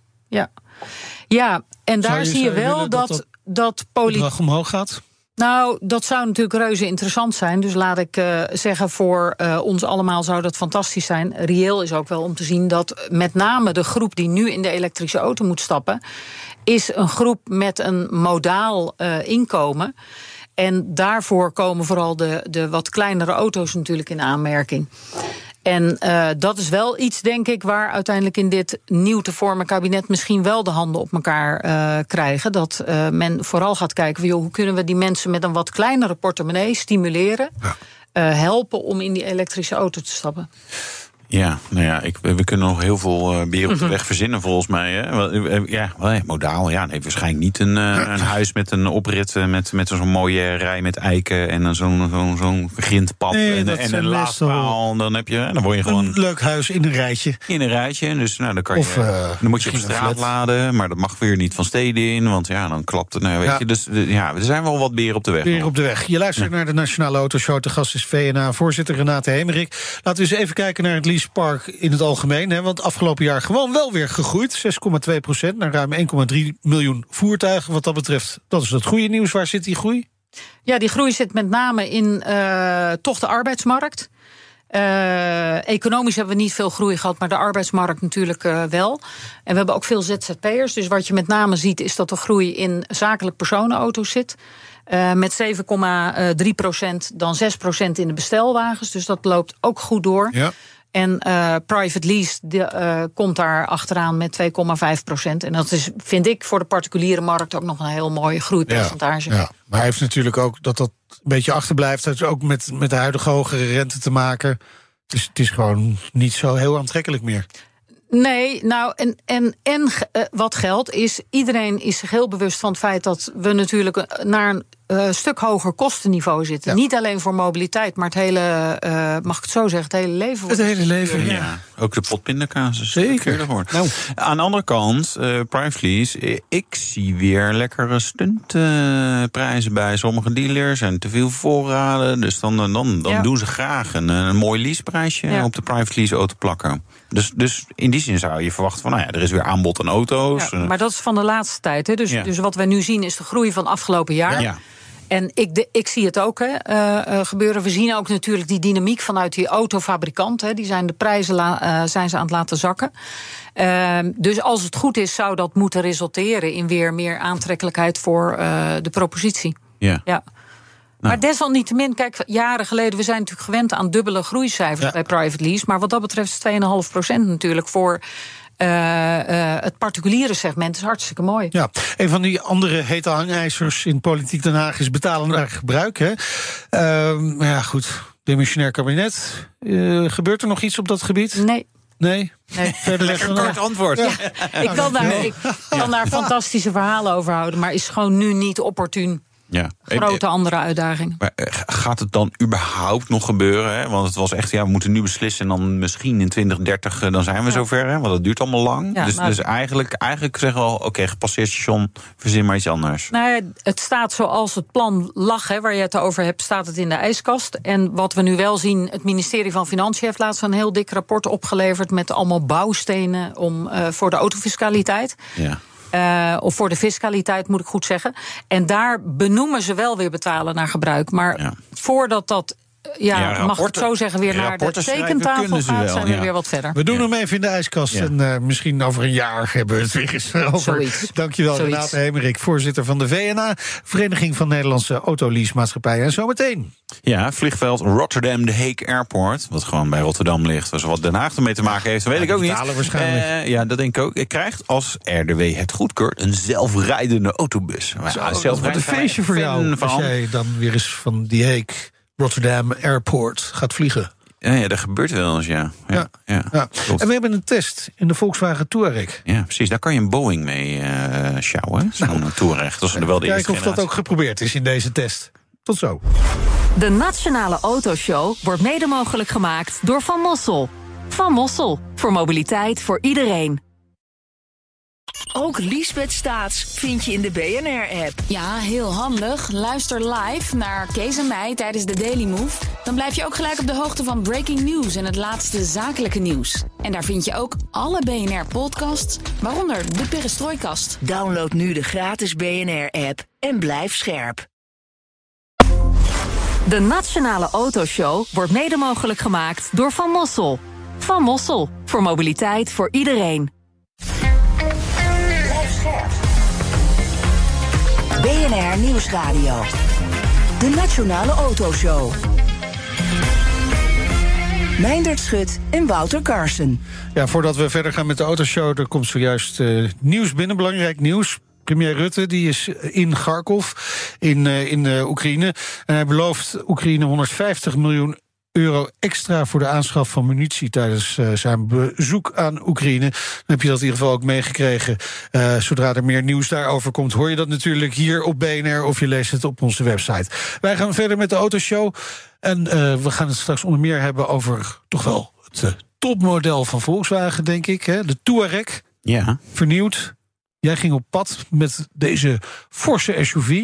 Ja, en daar zie je wel dat politiek bedrag omhoog gaat. Nou, dat zou natuurlijk reuze interessant zijn. Dus laat ik zeggen, voor ons allemaal zou dat fantastisch zijn. Reëel is ook wel om te zien dat met name de groep die nu in de elektrische auto moet stappen, is een groep met een modaal inkomen. En daarvoor komen vooral de wat kleinere auto's natuurlijk in aanmerking. En dat is wel iets, denk ik, waar uiteindelijk in dit nieuw te vormen kabinet misschien wel de handen op elkaar krijgen. Dat men vooral gaat kijken van, hoe kunnen we die mensen met een wat kleinere portemonnee stimuleren, helpen om in die elektrische auto te stappen. Ja, we kunnen nog heel veel beren op de weg verzinnen volgens mij. Hè? Modaal, waarschijnlijk niet een huis met een oprit met zo'n mooie rij met eiken en zo'n grindpad en een laadpaal. Dan word je gewoon een leuk huis in een rijtje. Dus dan kan je, dan moet je op straat laden, maar dat mag weer niet van steden in, want dan klapt het. Weet je. Dus er zijn wel wat beren op de weg. Beren op de weg. Je luistert naar de Nationale Autoshow. De gast is VNA-voorzitter Renate Hemerik. Laten we eens even kijken naar het leasepark in het algemeen. Hè, want afgelopen jaar gewoon wel weer gegroeid. 6,2% naar ruim 1,3 miljoen voertuigen. Wat dat betreft, dat is het goede nieuws. Waar zit die groei? Ja, die groei zit met name in toch de arbeidsmarkt. Economisch hebben we niet veel groei gehad, maar de arbeidsmarkt natuurlijk wel. En we hebben ook veel ZZP'ers. Dus wat je met name ziet is dat de groei in zakelijk personenauto's zit. Met 7,3%, dan 6% in de bestelwagens. Dus dat loopt ook goed door. Ja. En private lease komt daar achteraan met 2,5%. En dat is, vind ik, voor de particuliere markt ook nog een heel mooi groeipercentage. Ja. Maar hij heeft natuurlijk ook dat een beetje achterblijft. Dat heeft ook met de huidige hogere rente te maken. Dus het is gewoon niet zo heel aantrekkelijk meer. Nee, en wat geldt is, iedereen is zich heel bewust van het feit dat we natuurlijk naar een stuk hoger kostenniveau zitten. Ja. Niet alleen voor mobiliteit, maar het hele, mag ik het zo zeggen, het hele leven. Het hele leven, ja. Ook de potpindakaas. Zeker. Nou. Aan de andere kant, private lease, ik zie weer lekkere stuntprijzen bij sommige dealers en te veel voorraden. Dus dan doen ze graag een mooi leaseprijsje op de private lease auto plakken. Dus in die zin zou je verwachten van, er is weer aanbod aan auto's. Ja, maar dat is van de laatste tijd. Hè? Dus wat we nu zien is de groei van afgelopen jaar. Ja. En ik zie het ook gebeuren. We zien ook natuurlijk die dynamiek vanuit die autofabrikant. Die zijn de prijzen zijn ze aan het laten zakken. Dus als het goed is, zou dat moeten resulteren in weer meer aantrekkelijkheid voor de propositie. Ja. Maar desalniettemin, kijk, jaren geleden, we zijn natuurlijk gewend aan dubbele groeicijfers bij private lease. Maar wat dat betreft is 2,5% natuurlijk voor het particuliere segment is hartstikke mooi. Ja, een van die andere hete hangijzers in Politiek Den Haag is betalen naar gebruik. Hè? Maar goed, demissionair kabinet. Gebeurt er nog iets op dat gebied? Nee? Verder lekker een kort antwoord. Ja. Ik kan daar fantastische verhalen over houden, maar is gewoon nu niet opportun. Ja. Grote andere uitdagingen. Maar gaat het dan überhaupt nog gebeuren? Hè? Want het was echt, we moeten nu beslissen en dan misschien in 2030 dan zijn we zover. Hè? Want dat duurt allemaal lang. Ja, dus eigenlijk zeggen we al, oké, gepasseerd station, verzin maar iets anders. Nou, het staat zoals het plan lag, hè, waar je het over hebt, staat het in de ijskast. En wat we nu wel zien, het ministerie van Financiën heeft laatst een heel dik rapport opgeleverd met allemaal bouwstenen voor de autofiscaliteit. Ja. Of voor de fiscaliteit, moet ik goed zeggen. En daar benoemen ze wel weer betalen naar gebruik. Maar voordat dat, mag ik het zo zeggen, weer naar de tekentafel gaat, zijn we weer wat verder. We doen hem even in de ijskast. Ja. En misschien over een jaar hebben we het weer eens over. Zoiets. Dankjewel, Renate Hemerik, voorzitter van de VNA, Vereniging van Nederlandse Autoleasemaatschappijen. En zometeen. Ja, vliegveld Rotterdam, de Hague Airport, wat gewoon bij Rotterdam ligt. Dus wat Den Haag ermee te maken heeft, dat weet ik ook niet. Waarschijnlijk. Ja, dat denk ik ook. Ik krijgt, als RDW het goedkeurt, een zelfrijdende autobus. Dat wordt een feestje voor jou, als jij dan weer eens van die Hague Rotterdam Airport gaat vliegen. Ja, dat gebeurt wel eens, ja. En we hebben een test in de Volkswagen Touareg. Ja, precies. Daar kan je een Boeing mee sjouwen. Zo'n Touareg. Dat is wel de kijken of dat ook geprobeerd is in deze test. Tot zo. De Nationale Autoshow wordt mede mogelijk gemaakt door Van Mossel. Van Mossel, voor mobiliteit voor iedereen. Ook Liesbeth Staats vind je in de BNR-app. Ja, heel handig. Luister live naar Kees en mij tijdens de Daily Move. Dan blijf je ook gelijk op de hoogte van breaking news en het laatste zakelijke nieuws. En daar vind je ook alle BNR-podcasts, waaronder de Perestrooikast. Download nu de gratis BNR-app en blijf scherp. De Nationale Autoshow wordt mede mogelijk gemaakt door Van Mossel. Van Mossel, voor mobiliteit voor iedereen. BNR Nieuwsradio. De Nationale Autoshow. Meindert Schut en Wouter Carson. Ja, voordat we verder gaan met de autoshow, er komt zojuist nieuws binnen, belangrijk nieuws. Premier Rutte die is in Kharkov, in Oekraïne. En hij belooft Oekraïne 150 miljoen euro extra voor de aanschaf van munitie tijdens zijn bezoek aan Oekraïne. Dan heb je dat in ieder geval ook meegekregen. Zodra er meer nieuws daarover komt, hoor je dat natuurlijk hier op BNR of je leest het op onze website. Wij gaan verder met de autoshow. En we gaan het straks onder meer hebben over toch wel het topmodel van Volkswagen, denk ik. Hè? De Touareg. Ja. Vernieuwd. Jij ging op pad met deze forse SUV.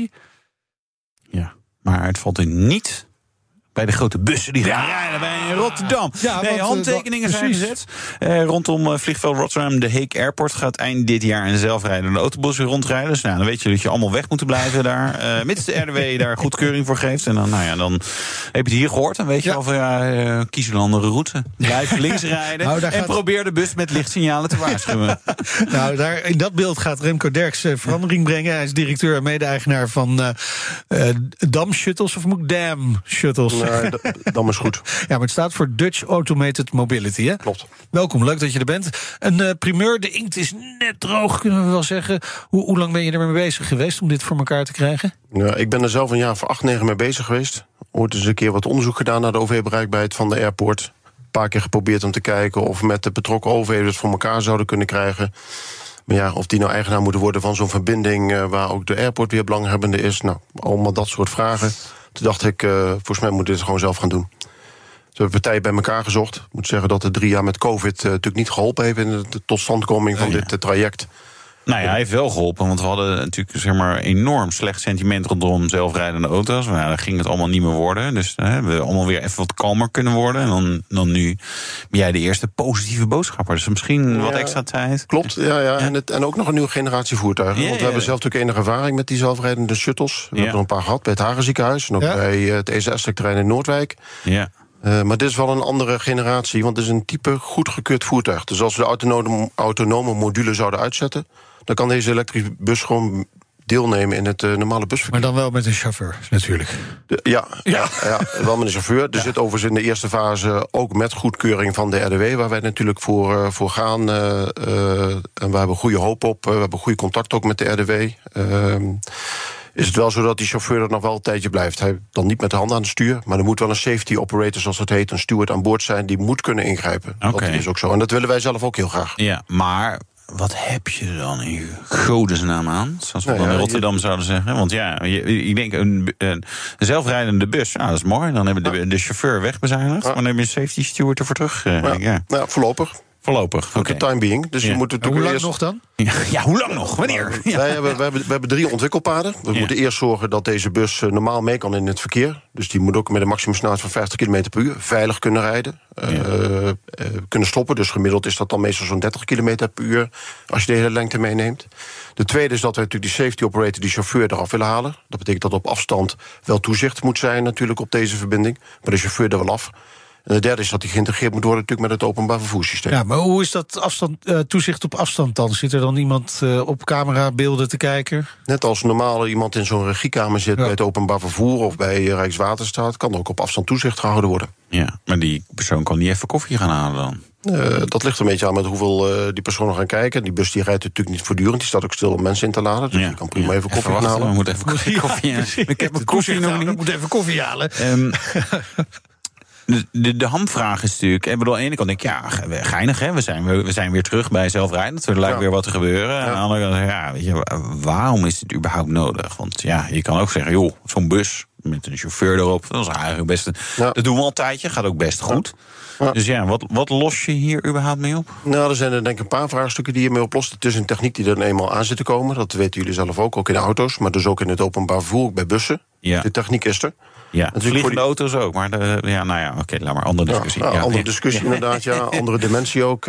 Ja, maar het valt in niet bij de grote bussen die gaan rijden bij Rotterdam. Ja, handtekeningen zijn gezet. Rondom vliegveld Rotterdam, de Hague Airport, gaat eind dit jaar een zelfrijdende autobus weer rondrijden. Dus dan weet je dat je allemaal weg moet blijven daar. Mits de RDW daar goedkeuring voor geeft. En dan, dan heb je het hier gehoord. Dan weet je al van, kies een andere route. Blijf links rijden en probeer de bus met lichtsignalen te waarschuwen. In dat beeld gaat Remco Derks verandering brengen. Hij is directeur en mede-eigenaar van Dam Shuttles, of moet ik Dam Shuttles? Nee, Dam is goed. Ja, maar het staat voor Dutch Automated Mobility, hè? Klopt. Welkom, leuk dat je er bent. Een primeur, de inkt is net droog, kunnen we wel zeggen. Hoe lang ben je ermee bezig geweest om dit voor elkaar te krijgen? Ja, ik ben er zelf een jaar of 8, 9 mee bezig geweest. Ooit eens een keer wat onderzoek gedaan naar de OV-bereikbaarheid van de airport. Een paar keer geprobeerd om te kijken of met de betrokken overheden het voor elkaar zouden kunnen krijgen. Maar ja, of die nou eigenaar moeten worden van zo'n verbinding waar ook de airport weer belanghebbende is. Nou, allemaal dat soort vragen. Toen dacht ik, volgens mij moet ik dit gewoon zelf gaan doen. Dus we hebben partijen bij elkaar gezocht. Ik moet zeggen dat de 3 jaar met COVID natuurlijk niet geholpen heeft in de totstandkoming van dit traject. Nou ja, hij heeft wel geholpen, want we hadden natuurlijk enorm slecht sentiment rondom zelfrijdende auto's. Nou, dan ging het allemaal niet meer worden. Dus we hebben allemaal weer even wat kalmer kunnen worden. En dan nu ben jij de eerste positieve boodschapper. Dus misschien wat extra tijd. Klopt, ja. En ook nog een nieuwe generatie voertuigen. Want we hebben zelf natuurlijk enige ervaring met die zelfrijdende shuttles. We hebben er een paar gehad bij het Hagen ziekenhuis. En ook bij het ECS-terrein in Noordwijk. Ja. Maar dit is wel een andere generatie, want het is een type goedgekeurd voertuig. Dus als we de autonome module zouden uitzetten, dan kan deze elektrische bus gewoon deelnemen in het normale busverkeer. Maar dan wel met een chauffeur, natuurlijk. Ja, wel met een chauffeur. Er zit overigens in de eerste fase ook met goedkeuring van de RDW, waar wij natuurlijk voor gaan. En we hebben goede hoop op. We hebben goede contact ook met de RDW. is het wel zo dat die chauffeur er nog wel een tijdje blijft. Hij dan niet met de handen aan het stuur, maar er moet wel een safety operator, zoals het heet, een steward aan boord zijn, die moet kunnen ingrijpen. Dat is ook zo. En dat willen wij zelf ook heel graag. Ja, maar wat heb je dan in godesnaam aan? Zoals we dan in Rotterdam zouden zeggen. Want ik denk een zelfrijdende bus, dat is mooi. Dan hebben de chauffeur wegbezuinigd. Maar dan heb je een safety steward ervoor terug. Voorlopig. Voor de time being. Dus je moet hoe lang nog dan? Ja, hoe lang nog? Wanneer? We hebben 3 ontwikkelpaden. We moeten eerst zorgen dat deze bus normaal mee kan in het verkeer. Dus die moet ook met een maximumsnelheid van 50 km per uur veilig kunnen rijden. Kunnen stoppen. Dus gemiddeld is dat dan meestal zo'n 30 km per uur als je de hele lengte meeneemt. De tweede is dat we natuurlijk die safety operator, die chauffeur, eraf willen halen. Dat betekent dat op afstand wel toezicht moet zijn natuurlijk op deze verbinding. Maar de chauffeur er wel af. En de derde is dat die geïntegreerd moet worden natuurlijk met het openbaar vervoerssysteem. Ja, maar hoe is dat toezicht op afstand dan? Zit er dan iemand op camerabeelden te kijken? Net als normaal iemand in zo'n regiekamer zit bij het openbaar vervoer of bij Rijkswaterstaat, kan er ook op afstand toezicht gehouden worden. Ja, maar die persoon kan niet even koffie gaan halen dan? Dat ligt er een beetje aan met hoeveel die personen gaan kijken. Die bus die rijdt natuurlijk niet voortdurend. Die staat ook stil om mensen in te laden. Dus die kan prima even koffie gaan halen. We moeten even koffie halen. Ik heb mijn koffie nog niet. We moeten even koffie halen. De hamvraag is natuurlijk, aan de ene kant denk ik, geinig, hè? We zijn weer terug bij zelfrijdend. Er lijkt weer wat te gebeuren. Aan de andere kant, weet je, waarom is dit überhaupt nodig? Want je kan ook zeggen, joh, zo'n bus met een chauffeur erop, dat is eigenlijk best. Dat doen we al een tijdje, gaat ook best goed. Ja. Dus wat los je hier überhaupt mee op? Nou, er zijn er denk ik een paar vraagstukken die je mee oplost. Het is een techniek die er dan eenmaal aan zit te komen. Dat weten jullie zelf ook in de auto's, maar dus ook in het openbaar vervoer, ook bij bussen. Ja. De techniek is er. Ja, vliegende auto's ook, maar laat maar, andere discussie. Andere discussie inderdaad, andere dimensie ook.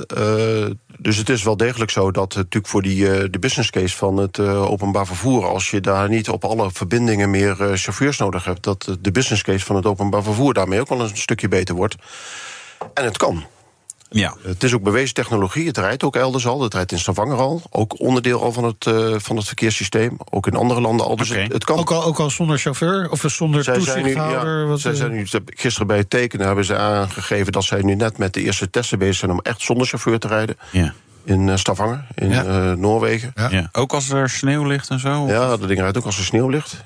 Dus het is wel degelijk zo dat natuurlijk voor de business case van het openbaar vervoer, als je daar niet op alle verbindingen meer chauffeurs nodig hebt, dat de business case van het openbaar vervoer daarmee ook wel een stukje beter wordt. En het kan. Ja. Het is ook bewezen technologie, het rijdt ook elders al, het rijdt in Stavanger al, ook onderdeel al van het verkeerssysteem, ook in andere landen al. Dus het kan. Ook al zonder chauffeur of zonder toezichthouder? Zij zijn nu, gisteren bij het tekenen hebben ze aangegeven dat zij nu net met de eerste testen bezig zijn om echt zonder chauffeur te rijden. Ja. In Stavanger, in Noorwegen. Ja. Ook als er sneeuw ligt en zo? Ja, dat ding rijdt ook als er sneeuw ligt.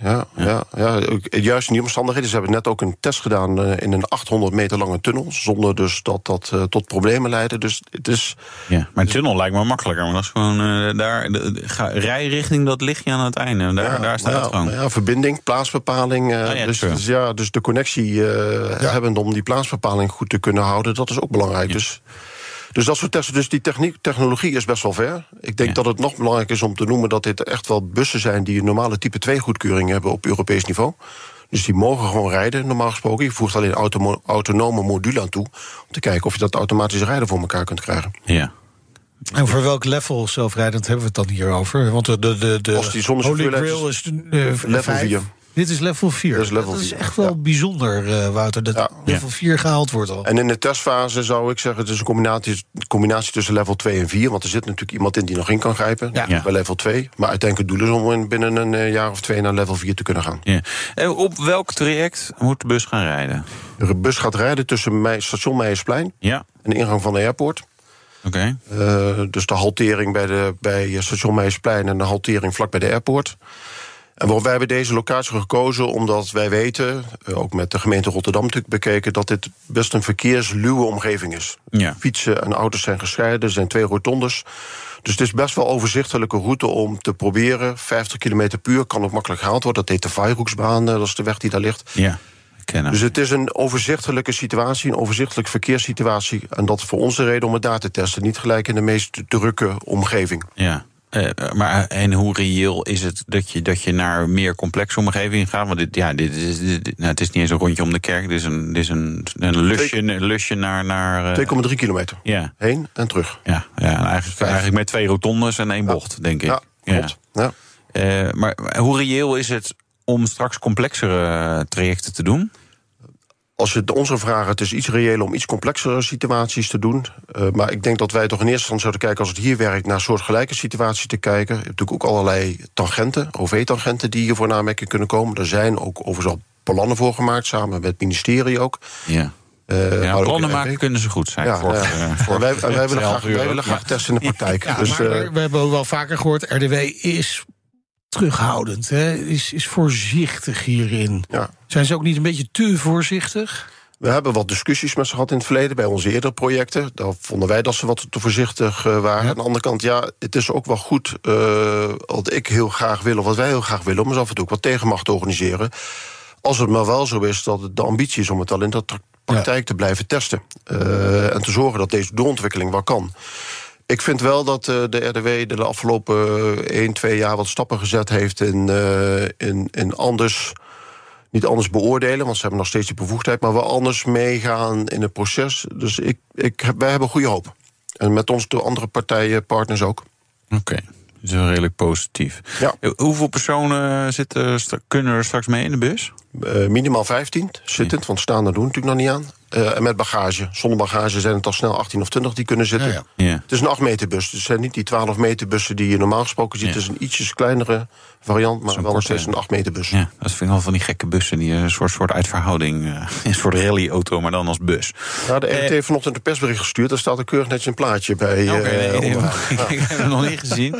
Juist in die omstandigheden. Ze hebben net ook een test gedaan in een 800 meter lange tunnel, zonder dus dat tot problemen leidde. Dus het is. Ja, maar een tunnel lijkt me makkelijker. Maar dat is gewoon rijrichting, dat lichtje aan het einde. Daar staat het gewoon. Ja, verbinding, plaatsbepaling. Dus de connectie hebben om die plaatsbepaling goed te kunnen houden, dat is ook belangrijk. Ja. Dus dat soort testen, dus die technologie is best wel ver. Ik denk dat het nog belangrijk is om te noemen dat dit echt wel bussen zijn die een normale type 2 goedkeuring hebben op Europees niveau. Dus die mogen gewoon rijden, normaal gesproken. Je voegt alleen een autonome module aan toe om te kijken of je dat automatisch rijden voor elkaar kunt krijgen. Ja. En voor welk level zelfrijdend hebben we het dan hier over? Want de Holy Grail is level 4. Dit is level 4. Dat is echt wel bijzonder, Wouter, dat level 4 gehaald wordt al. En in de testfase zou ik zeggen, het is een combinatie tussen level 2 en 4. Want er zit natuurlijk iemand in die nog in kan grijpen, bij level 2. Maar uiteindelijk het doel is om binnen een jaar of 2 naar level 4 te kunnen gaan. Ja. En op welk traject moet de bus gaan rijden? De bus gaat rijden tussen station Meijersplein en de ingang van de airport. Okay. Dus de haltering bij station Meijersplein en de haltering vlak bij de airport. En wij hebben deze locatie gekozen omdat wij weten, ook met de gemeente Rotterdam natuurlijk bekeken, dat dit best een verkeersluwe omgeving is. Ja. Fietsen en auto's zijn gescheiden, er zijn 2 rotondes. Dus het is best wel een overzichtelijke route om te proberen. 50 km per uur kan ook makkelijk gehaald worden. Dat heet de Vaairhoeksbaan, dat is de weg die daar ligt. Ja. Dus het is een overzichtelijke situatie, een overzichtelijke verkeerssituatie. En dat is voor ons de reden om het daar te testen. Niet gelijk in de meest drukke omgeving. Ja. En hoe reëel is het dat je naar een meer complexe omgeving gaat? Want het is niet eens een rondje om de kerk. Het is een lusje naar 2,3 kilometer. Ja. Heen en terug. Ja, eigenlijk met 2 rotondes en 1 bocht, denk ik. Ja, klopt. Ja. Maar hoe reëel is het om straks complexere trajecten te doen? Als je het onze vragen, het is iets reëler om iets complexere situaties te doen. Maar ik denk dat wij toch in eerste instantie zouden kijken, als het hier werkt, naar soortgelijke situaties te kijken. Je hebt natuurlijk ook allerlei tangenten, OV-tangenten, die hier voor aanmerking kunnen komen. Er zijn ook overigens al plannen voor gemaakt, samen met het ministerie ook. Ja. Plannen maken kunnen ze goed zijn. Wij willen graag testen in de praktijk. We hebben ook wel vaker gehoord, RDW is terughoudend, hè? Is voorzichtig hierin. Ja. Zijn ze ook niet een beetje te voorzichtig? We hebben wat discussies met ze gehad in het verleden bij onze eerdere projecten. Daar vonden wij dat ze wat te voorzichtig waren. Aan de andere kant, het is ook wel goed wat ik heel graag wil, of wat wij heel graag willen, om eens af en toe ook wat tegenmacht te organiseren. Als het maar wel zo is dat het de ambitie is om het al in de praktijk te blijven testen. En te zorgen dat deze doorontwikkeling wel kan. Ik vind wel dat de RDW de afgelopen 1-2 jaar wat stappen gezet heeft in anders. Niet anders beoordelen, want ze hebben nog steeds die bevoegdheid, maar wel anders meegaan in het proces. Dus wij hebben goede hoop. En met ons de andere partijen, partners ook. Oké. Dat is wel redelijk positief. Ja. Hoeveel personen kunnen er straks mee in de bus? Minimaal 15 zittend, want staande doen natuurlijk nog niet aan. En met bagage. Zonder bagage zijn het al snel 18 of 20 die kunnen zitten. Ja. Het is een 8 meter bus. Dus het zijn niet die 12 meter bussen die je normaal gesproken ziet. Het is een ietsjes kleinere variant, maar wel nog steeds een 8 meter bus. Ja, dat vind ik wel van die gekke bussen. Die een soort uitverhouding. Een soort rallyauto, maar dan als bus. Ja, de RT heeft vanochtend een persbericht gestuurd. Daar staat er keurig netjes een plaatje bij. Ik heb het nog niet gezien.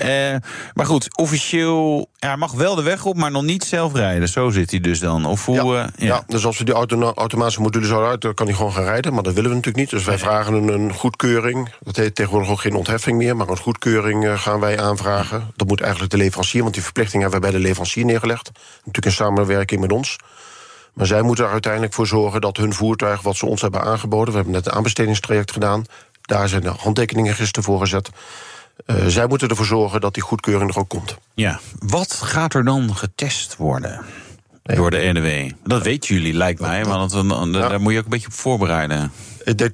Maar goed, officieel hij mag wel de weg op, maar nog niet zelf rijden. Zo zit hij dus dan. Of hoe, dus als we die automatische module zouden uit, dan kan hij gewoon gaan rijden. Maar dat willen we natuurlijk niet. Dus wij vragen een goedkeuring. Dat heet tegenwoordig ook geen ontheffing meer, maar een goedkeuring gaan wij aanvragen. Dat moet eigenlijk de leverancier, want die verplichting hebben wij bij de leverancier neergelegd. Natuurlijk in samenwerking met ons. Maar zij moeten er uiteindelijk voor zorgen dat hun voertuig, wat ze ons hebben aangeboden, we hebben net een aanbestedingstraject gedaan, daar zijn de handtekeningen gisteren voor gezet. Zij moeten ervoor zorgen dat die goedkeuring er ook komt. Ja, wat gaat er dan getest worden door de RDW? Dat weten jullie, lijkt mij, maar daar moet je ook een beetje op voorbereiden. Ik denk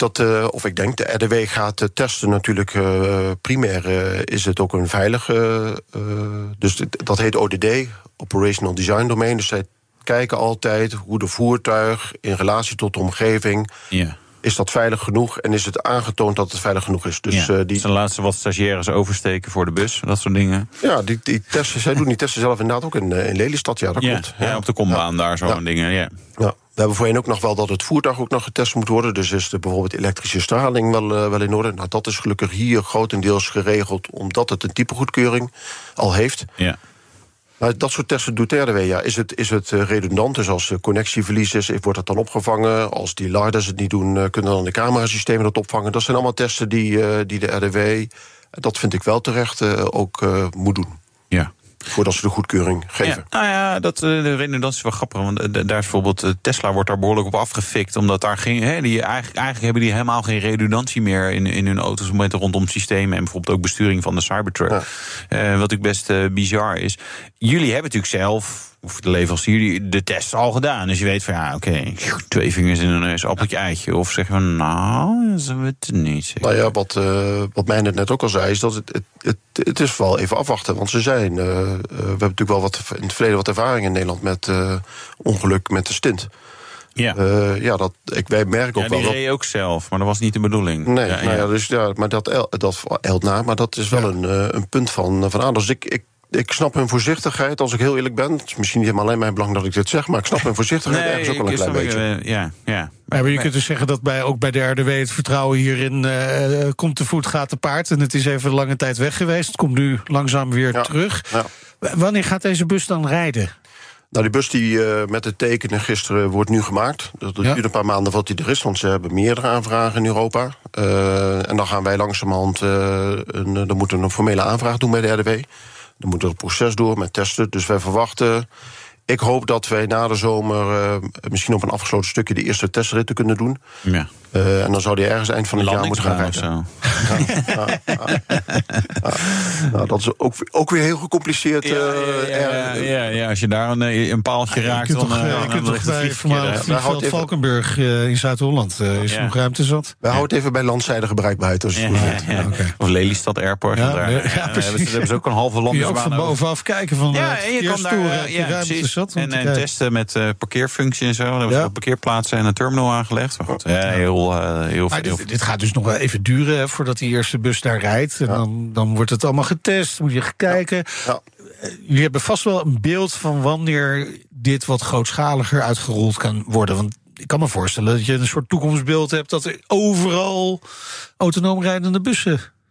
de RDW gaat testen natuurlijk. Primair is het ook een veilige. Dus dat heet ODD, Operational Design Domain. Dus zij kijken altijd hoe de voertuig in relatie tot de omgeving. Ja. Is dat veilig genoeg en is het aangetoond dat het veilig genoeg is? Dus, dus dan laten ze wat stagiaires oversteken voor de bus, dat soort dingen. Ja, die testen, zij doen die testen zelf inderdaad ook in Lelystad. Ja, dat klopt. Ja, op de kombaan daar zo'n dingen. Ja. We hebben voorheen ook nog wel dat het voertuig ook nog getest moet worden. Dus is bijvoorbeeld elektrische straling wel in orde. Nou, dat is gelukkig hier grotendeels geregeld, omdat het een typegoedkeuring al heeft. Ja. Maar dat soort testen doet de RDW. Ja. Is het redundant? Dus als connectieverlies is, wordt dat dan opgevangen? Als die LiDARs het niet doen, kunnen dan de camerasystemen dat opvangen? Dat zijn allemaal testen die de RDW, dat vind ik wel terecht, ook moet doen. Ja. Voordat ze de goedkeuring geven. Ja, de redundantie is wel grappig. Want daar is bijvoorbeeld Tesla wordt daar behoorlijk op afgefikt. Omdat daar eigenlijk hebben die helemaal geen redundantie meer in hun auto's. Rondom systemen en bijvoorbeeld ook besturing van de Cybertruck. Ja. Wat ook best bizar is. Jullie hebben natuurlijk zelf, of de leverancier, de test al gedaan. Dus je weet van oké, 2 vingers in een neus, appeltje eitje. Of zeggen we dat is het niet. Nou ja, wat mij net ook al zei, is dat het is wel even afwachten. Want ze zijn, we hebben natuurlijk wel in het verleden wat ervaring in Nederland met ongeluk met de stint. Ja. Wij merken ook wel. Die reed ook zelf, maar dat was niet de bedoeling. Nee, dus maar dat eilt na. Maar dat is wel een punt van aan. Dus ik snap hun voorzichtigheid, als ik heel eerlijk ben. Het is misschien niet helemaal alleen mijn belang dat ik dit zeg, maar ik snap hun voorzichtigheid ergens ook wel een klein beetje. Maar je kunt dus zeggen dat ook bij de RDW het vertrouwen hierin komt te voet, gaat te paard. En het is even een lange tijd weg geweest. Het komt nu langzaam weer terug. Ja. Wanneer gaat deze bus dan rijden? Nou, die bus die met het tekenen gisteren wordt nu gemaakt. Dat duurt een paar maanden voordat die er is, want ze hebben meerdere aanvragen in Europa. En dan gaan wij langzamerhand dan moeten we een formele aanvraag doen bij de RDW. Dan moet het proces door met testen. Dus wij verwachten. Ik hoop dat wij na de zomer misschien op een afgesloten stukje de eerste testritten kunnen doen. Ja. En dan zou die ergens eind van het jaar moeten gaan rijden. Nou, dat is ook weer heel gecompliceerd. Als je daar een paaltje raakt, dan ligt het vliegveld Valkenburg in Zuid-Holland is nog ruimte zat. Wij houden het even bij landzijde bereikbaarheid. Of Lelystad Airport. Precies. Hebben ze ook een halve landingsbaan. Kun je ook van bovenaf kijken van je kan daar ruimte zat. En testen met parkeerfunctie en zo. Dan hebben we parkeerplaatsen en een terminal aangelegd. Maar goed, heel veel. Dit gaat dus nog wel even duren voordat die eerste bus daar rijdt. En dan wordt het allemaal getest, moet je kijken. Ja. Jullie hebben vast wel een beeld van wanneer dit wat grootschaliger uitgerold kan worden. Want ik kan me voorstellen dat je een soort toekomstbeeld hebt dat er overal autonoom rijdende bussen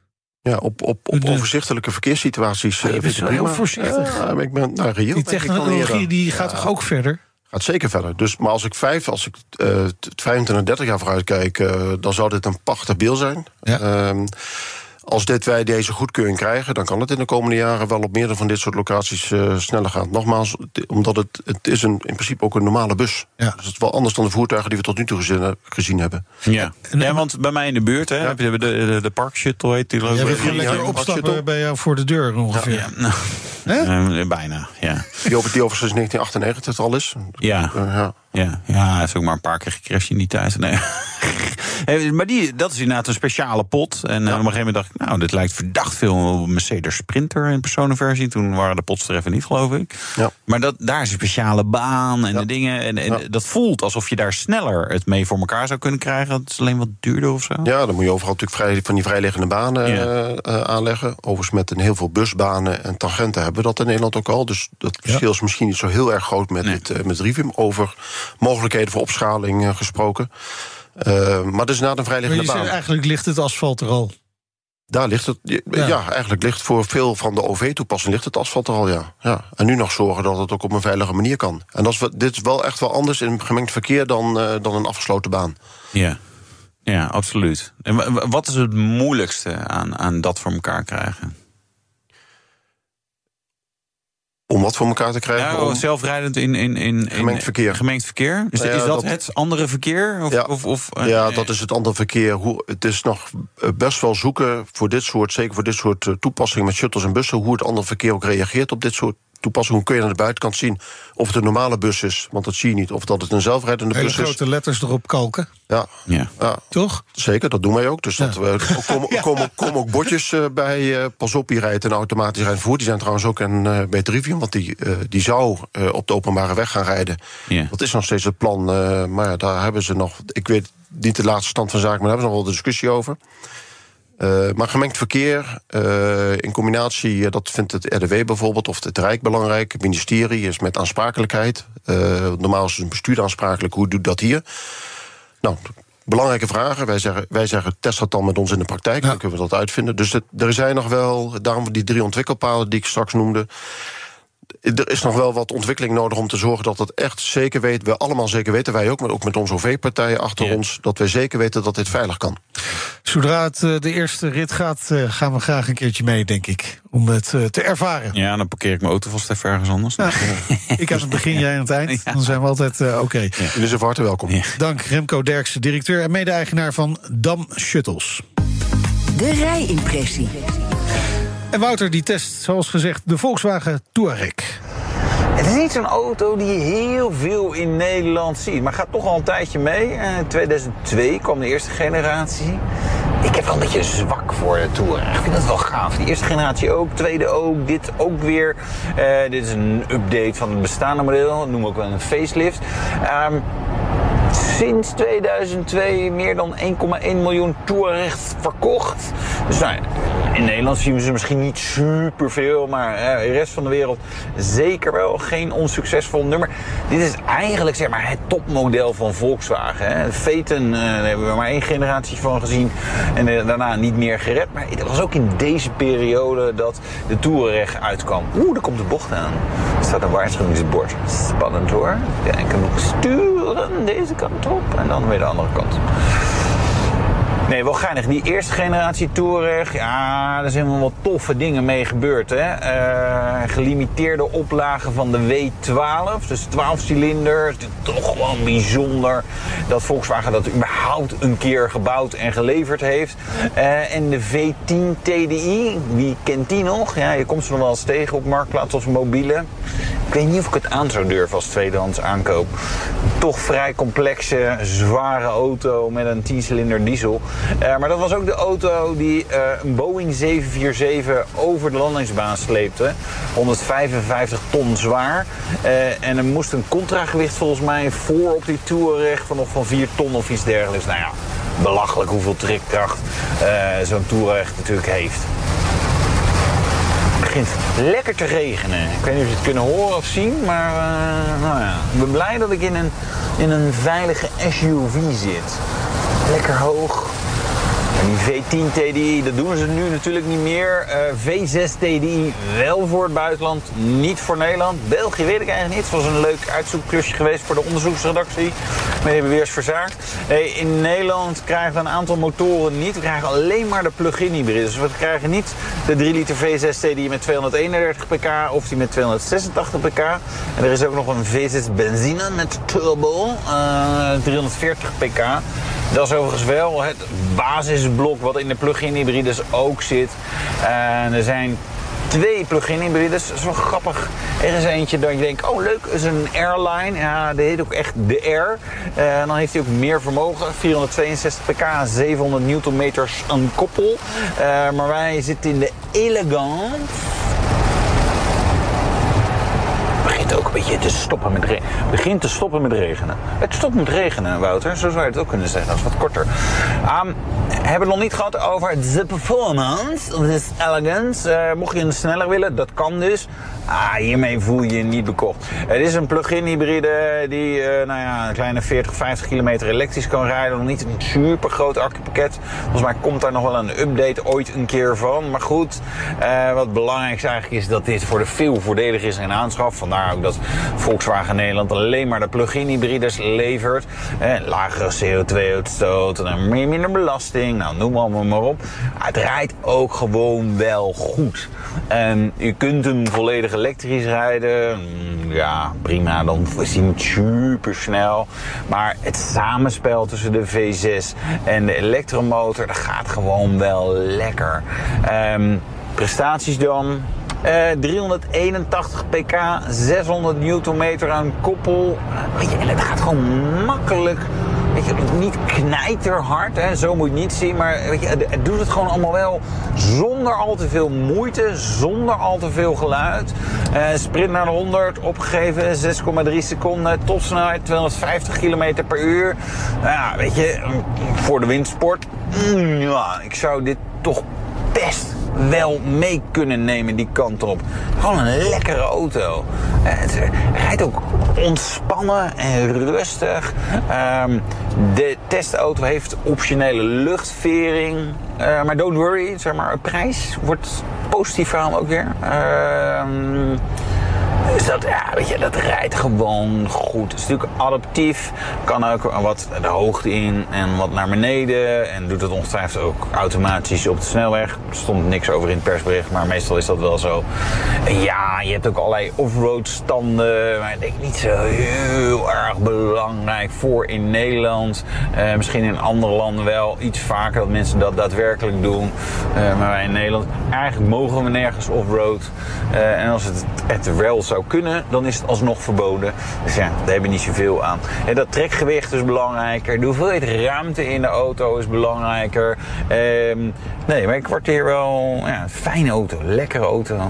Ja, op overzichtelijke verkeerssituaties. Je bent wel heel voorzichtig. Ja, ik ben reëel. Die technologie die gaat toch ook verder? Gaat zeker verder. Dus, maar als ik 25, 30 jaar vooruit kijk, dan zou dit een prachtig beeld zijn. Ja. Als wij deze goedkeuring krijgen, dan kan het in de komende jaren wel op meerdere van dit soort locaties sneller gaan. Nogmaals, omdat het is in principe ook een normale bus. Ja. Dus het is wel anders dan de voertuigen die we tot nu toe gezien hebben. Ja, want bij mij in de buurt heb je de parkshuttle, heet die. Jij wil gewoon lekker opstappen bij jou voor de deur ongeveer. Bijna, ja. Die overigens sinds 1998 al is. Ja, hij is ook maar een paar keer gecrashed in die tijd. Nee. Maar dat is inderdaad een speciale pot. En op een gegeven moment dacht ik, dit lijkt verdacht veel op een Mercedes Sprinter in personenversie. Toen waren de pots er even niet, geloof ik. Ja. Maar daar is een speciale baan en de dingen. En dat voelt alsof je daar sneller het mee voor elkaar zou kunnen krijgen. Het is alleen wat duurder of zo. Ja, dan moet je overal natuurlijk van die vrijliggende banen aanleggen. Overigens met een heel veel busbanen en tangenten hebben we dat in Nederland ook al. Dus dat verschil is misschien niet zo heel erg groot met Rivium. Over mogelijkheden voor opschaling gesproken. Maar dat is na een vrijliggende baan. Eigenlijk ligt het asfalt er al. Daar ligt het. Ja, eigenlijk ligt voor veel van de OV-toepassing ligt het asfalt er al, ja. En nu nog zorgen dat het ook op een veilige manier kan. En dit is wel echt wel anders in gemengd verkeer dan een afgesloten baan. Ja, absoluut. En wat is het moeilijkste aan dat voor elkaar krijgen? Om wat voor elkaar te krijgen? Ja, zelfrijdend in gemengd verkeer. Gemengd verkeer? Is dat het andere verkeer? Dat is het andere verkeer. Het is nog best wel zoeken voor dit soort, zeker voor dit soort toepassingen met shuttles en bussen, hoe het andere verkeer ook reageert op dit soort toepassing. Hoe kun je aan de buitenkant zien of het een normale bus is? Want dat zie je niet. Of dat het een zelfrijdende bus is. Hele grote letters erop kalken. Ja. Toch? Zeker, dat doen wij ook. Dus komen ook bordjes bij. Pas op, hier rijdt een automatisch rijdend vervoer. Die zijn trouwens ook bij Trivium, want die zou op de openbare weg gaan rijden. Ja. Dat is nog steeds het plan. Maar daar hebben ze nog, ik weet niet de laatste stand van zaken, maar daar hebben ze nog wel de discussie over. Maar gemengd verkeer in combinatie, dat vindt het RDW bijvoorbeeld, of het Rijk belangrijk. Het ministerie is met aansprakelijkheid. Normaal is een bestuurder aansprakelijk. Hoe doet dat hier? Nou, belangrijke vragen. Wij zeggen, test dat dan met ons in de praktijk. Dan kunnen we dat uitvinden. Dus er zijn nog wel, daarom die 3 ontwikkelpaden die ik straks noemde. Er is nog wel wat ontwikkeling nodig om te zorgen dat het echt zeker weten. We allemaal zeker weten, wij ook, maar ook met onze OV-partijen achter ons, dat wij zeker weten dat dit veilig kan. Zodra het de eerste rit gaat, gaan we graag een keertje mee, denk ik. Om het te ervaren. Ja, dan parkeer ik mijn auto vast even ergens anders. Ja. Ik aan het begin, jij aan het eind. Ja. Dan zijn we altijd oké. Ja. Jullie zijn van harte welkom. Ja. Dank Remco Derksen, directeur en mede-eigenaar van Dam Shuttles. De rijimpressie. En Wouter die test, zoals gezegd, de Volkswagen Touareg. Het is niet zo'n auto die je heel veel in Nederland ziet, maar gaat toch al een tijdje mee. In 2002 kwam de eerste generatie. Ik heb wel een beetje een zwak voor de Touareg. Ik vind dat wel gaaf. Die eerste generatie ook, tweede ook, dit ook weer. Dit is een update van het bestaande model. Dat noemen we ook wel een facelift. Sinds 2002 meer dan 1,1 miljoen Touareg verkocht. Dus in Nederland zien we ze misschien niet superveel, maar de rest van de wereld zeker wel. Geen onsuccesvol nummer. Dit is eigenlijk zeg maar het topmodel van Volkswagen. Hè. Phaeton, daar hebben we maar 1 generatie van gezien en daarna niet meer gered. Maar het was ook in deze periode dat de Touareg uitkwam. Daar komt de bocht aan. Er staat een waarschuwingsbord. Spannend hoor. Ja, ik kan ook sturen deze kant op en dan weer de andere kant. Nee, wel geinig. Die eerste generatie Touareg, ja, daar zijn wel wat toffe dingen mee gebeurd. Hè? Gelimiteerde oplagen van de W12, dus 12 cilinder. Het is toch wel bijzonder dat Volkswagen dat überhaupt een keer gebouwd en geleverd heeft. En de V10 TDI, wie kent die nog? Ja, je komt ze nog wel eens tegen op marktplaats als mobiele. Ik weet niet of ik het aan zou durven als tweedehands aankoop. Toch vrij complexe, zware auto met een 10-cilinder diesel. Maar dat was ook de auto die een Boeing 747 over de landingsbaan sleepte. 155 ton zwaar. En er moest een contragewicht volgens mij voor op die Touareg van 4 ton of iets dergelijks. Nou ja, belachelijk hoeveel trekkracht zo'n Touareg natuurlijk heeft. Het begint lekker te regenen. Ik weet niet of je het kunnen horen of zien, maar ik ben blij dat ik in een veilige SUV zit. Lekker hoog. Die V10 TDI, dat doen ze nu natuurlijk niet meer. V6 TDI wel voor het buitenland, niet voor Nederland. België weet ik eigenlijk niet. Het was een leuk uitzoekklusje geweest voor de onderzoeksredactie. Maar die hebben weer eens verzaakt. In Nederland krijgen we een aantal motoren niet. We krijgen alleen maar de plug-in hybride. Dus we krijgen niet de 3 liter V6 TDI met 231 pk of die met 286 pk. En er is ook nog een V6 benzine met turbo, 340 pk. Dat is overigens wel het basisblok wat in de plug-in hybrides ook zit. Er zijn 2 plug-in hybrides. Dat is wel grappig. Er is eentje dat je denkt, oh leuk, is een Airline. Ja, die heet ook echt de Air. Dan heeft hij ook meer vermogen. 462 pk, 700 newtonmeters een koppel. Maar wij zitten in de Elegant. Begint ook een beetje te stoppen met regenen. Begint te stoppen met regenen. Het stopt met regenen, Wouter. Zo zou je het ook kunnen zeggen. Dat is wat korter. Hebben we nog niet gehad over de performance. Of de elegance. Mocht je een sneller willen, dat kan dus. Hiermee voel je je niet bekocht. Het is een plug-in hybride die een kleine 40, 50 kilometer elektrisch kan rijden. Nog niet een super groot accupakket. Volgens mij komt daar nog wel een update ooit een keer van. Maar goed, wat belangrijk eigenlijk is dat dit voor de veel voordeliger is in aanschaf. Vandaar ook dat Volkswagen Nederland alleen maar de plug-in hybrides levert. Lagere CO2-uitstoot en minder belasting. Nou, noem allemaal maar op. Het rijdt ook gewoon wel goed. Je kunt hem volledig elektrisch rijden. Ja, prima. Dan is hij niet super snel. Maar het samenspel tussen de V6 en de elektromotor, dat gaat gewoon wel lekker. Prestaties dan. 381 pk, 600 newtonmeter aan koppel. Weet je, en het gaat gewoon makkelijk. Weet je, niet knijterhard, hè, zo moet je het niet zien. Maar weet je, het doet het gewoon allemaal wel zonder al te veel moeite, zonder al te veel geluid. Sprint naar de 100, opgegeven, 6,3 seconden. Topsnelheid, 250 km per uur. Ja, weet je, voor de windsport. Ik zou dit toch best wel mee kunnen nemen die kant op. Gewoon een lekkere auto. Het rijdt ook ontspannen en rustig. De testauto heeft optionele luchtvering. Maar don't worry, zeg maar, de prijs wordt positief verhaal ook weer. Dus dat, ja, weet je, dat rijdt gewoon goed. Het is natuurlijk adaptief. Kan ook wat de hoogte in en wat naar beneden. En doet het ongetwijfeld ook automatisch op de snelweg. Er stond niks over in het persbericht, maar meestal is dat wel zo. En ja, je hebt ook allerlei offroad standen. Maar ik denk niet zo heel erg belangrijk voor in Nederland. Misschien in andere landen wel iets vaker dat mensen dat daadwerkelijk doen. Maar wij in Nederland, eigenlijk mogen we nergens offroad. En als het wel zou kunnen, dan is het alsnog verboden. Dus ja, daar hebben we niet zoveel aan. En dat trekgewicht is belangrijker. De hoeveelheid ruimte in de auto is belangrijker. Nee, maar ik kwartier wel... Ja, fijne auto, lekkere auto.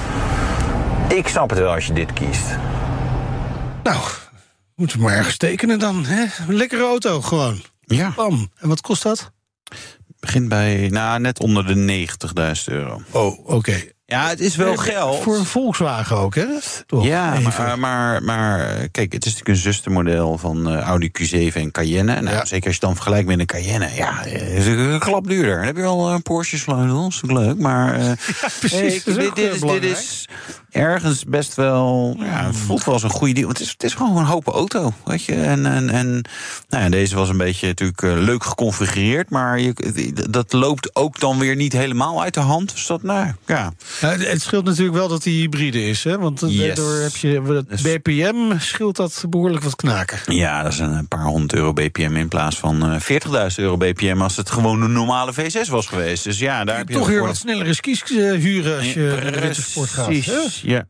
Ik snap het wel als je dit kiest. Nou, moeten we maar ergens tekenen dan, hè? Een lekkere auto, gewoon. Ja. Bam. En wat kost dat? Begint bij, net onder de €90.000. Oh, oké. Ja, het is wel geld. Voor een Volkswagen ook, hè? Toch? Ja, maar kijk, het is natuurlijk een zustermodel van Audi Q7 en Cayenne. Nou, zeker als je dan vergelijkt met een Cayenne. Ja, is een klap duurder. Dan heb je wel een Porsche-sleutel, dat is ook leuk. Maar precies, dit is ergens best wel... Ja, het voelt wel als een goede deal. Het is gewoon een hoop auto, weet je. En deze was een beetje natuurlijk leuk geconfigureerd. Maar dat loopt ook dan weer niet helemaal uit de hand. Dus dat, ja... Het scheelt natuurlijk wel dat die hybride is, hè? Want daardoor heb je BPM, scheelt dat behoorlijk wat knaken. Ja, dat is een paar €100 BPM in plaats van €40.000 BPM als het gewoon een normale V6 was geweest. Dus ja, daar heb je toch weer wat snellere skis huren als je naar de wintersport gaat. Precies. Ja.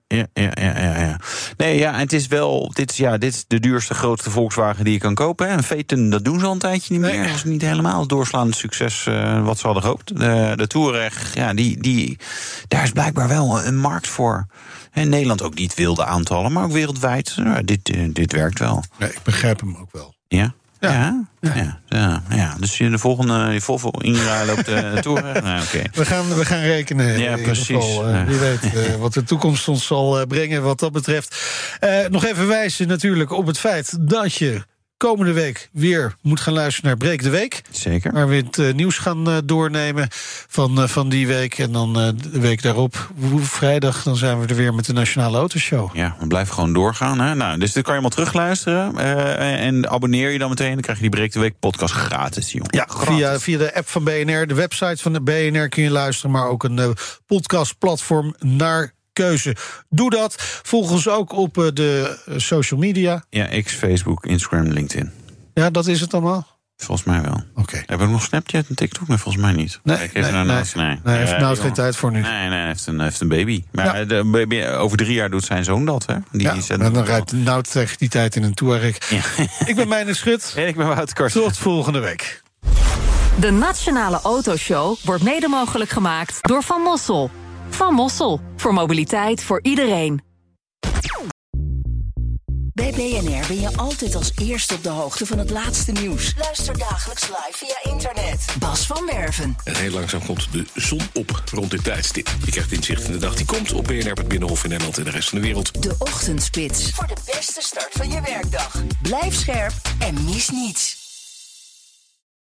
Nee, ja, en het is wel, dit is de duurste, grootste Volkswagen die je kan kopen. Hè. Een Phaeton, dat doen ze al een tijdje niet meer. Dat is niet helemaal het doorslaande succes wat ze hadden gehoopt. De Touareg, ja, daar is blijkbaar wel een markt voor. In Nederland ook niet wilde aantallen, maar ook wereldwijd. Dit werkt wel. Ja, ik begrijp hem ook wel. Ja? Ja. Dus de volgende Volvo inruilen op de Touareg? Nou, okay. We gaan rekenen. Ja, precies. Wie weet wat de toekomst ons zal brengen wat dat betreft. Nog even wijzen natuurlijk op het feit dat je komende week weer moet gaan luisteren naar Breek de Week. Zeker. Waar we het nieuws gaan doornemen van die week. En dan de week daarop, vrijdag, dan zijn we er weer met de Nationale Autoshow. Ja, we blijven gewoon doorgaan. Hè? Nou, dus dit kan je allemaal terugluisteren. En abonneer je dan meteen. Dan krijg je die Breek de Week podcast gratis, jongen. Ja, via de app van BNR, de website van de BNR kun je luisteren. Maar ook een podcastplatform naar keuze. Doe dat. Volg ons ook op de social media. Ja, X, Facebook, Instagram, LinkedIn. Ja, dat is het allemaal? Volgens mij wel. Oké. Hebben we nog Snapchat en TikTok? Nee, volgens mij niet. Nee, Kijk even naar Naast. Nee, heeft Nout geen tijd voor nu. Nee, hij heeft een baby. Maar de baby, over 3 jaar doet zijn zoon dat, hè? Dan rijdt Nout tegen die tijd in een Touareg. Ja. Ik ben Meijner Schut. En ik ben Wouter Karsen. Tot volgende week. De Nationale Autoshow wordt mede mogelijk gemaakt door Van Mossel. Van Mossel, voor mobiliteit voor iedereen. Bij BNR ben je altijd als eerste op de hoogte van het laatste nieuws. Luister dagelijks live via internet. Bas van Werven. En heel langzaam komt de zon op rond dit tijdstip. Je krijgt inzicht in de dag die komt op BNR, het Binnenhof in Nederland en de rest van de wereld. De Ochtendspits. Voor de beste start van je werkdag. Blijf scherp en mis niets.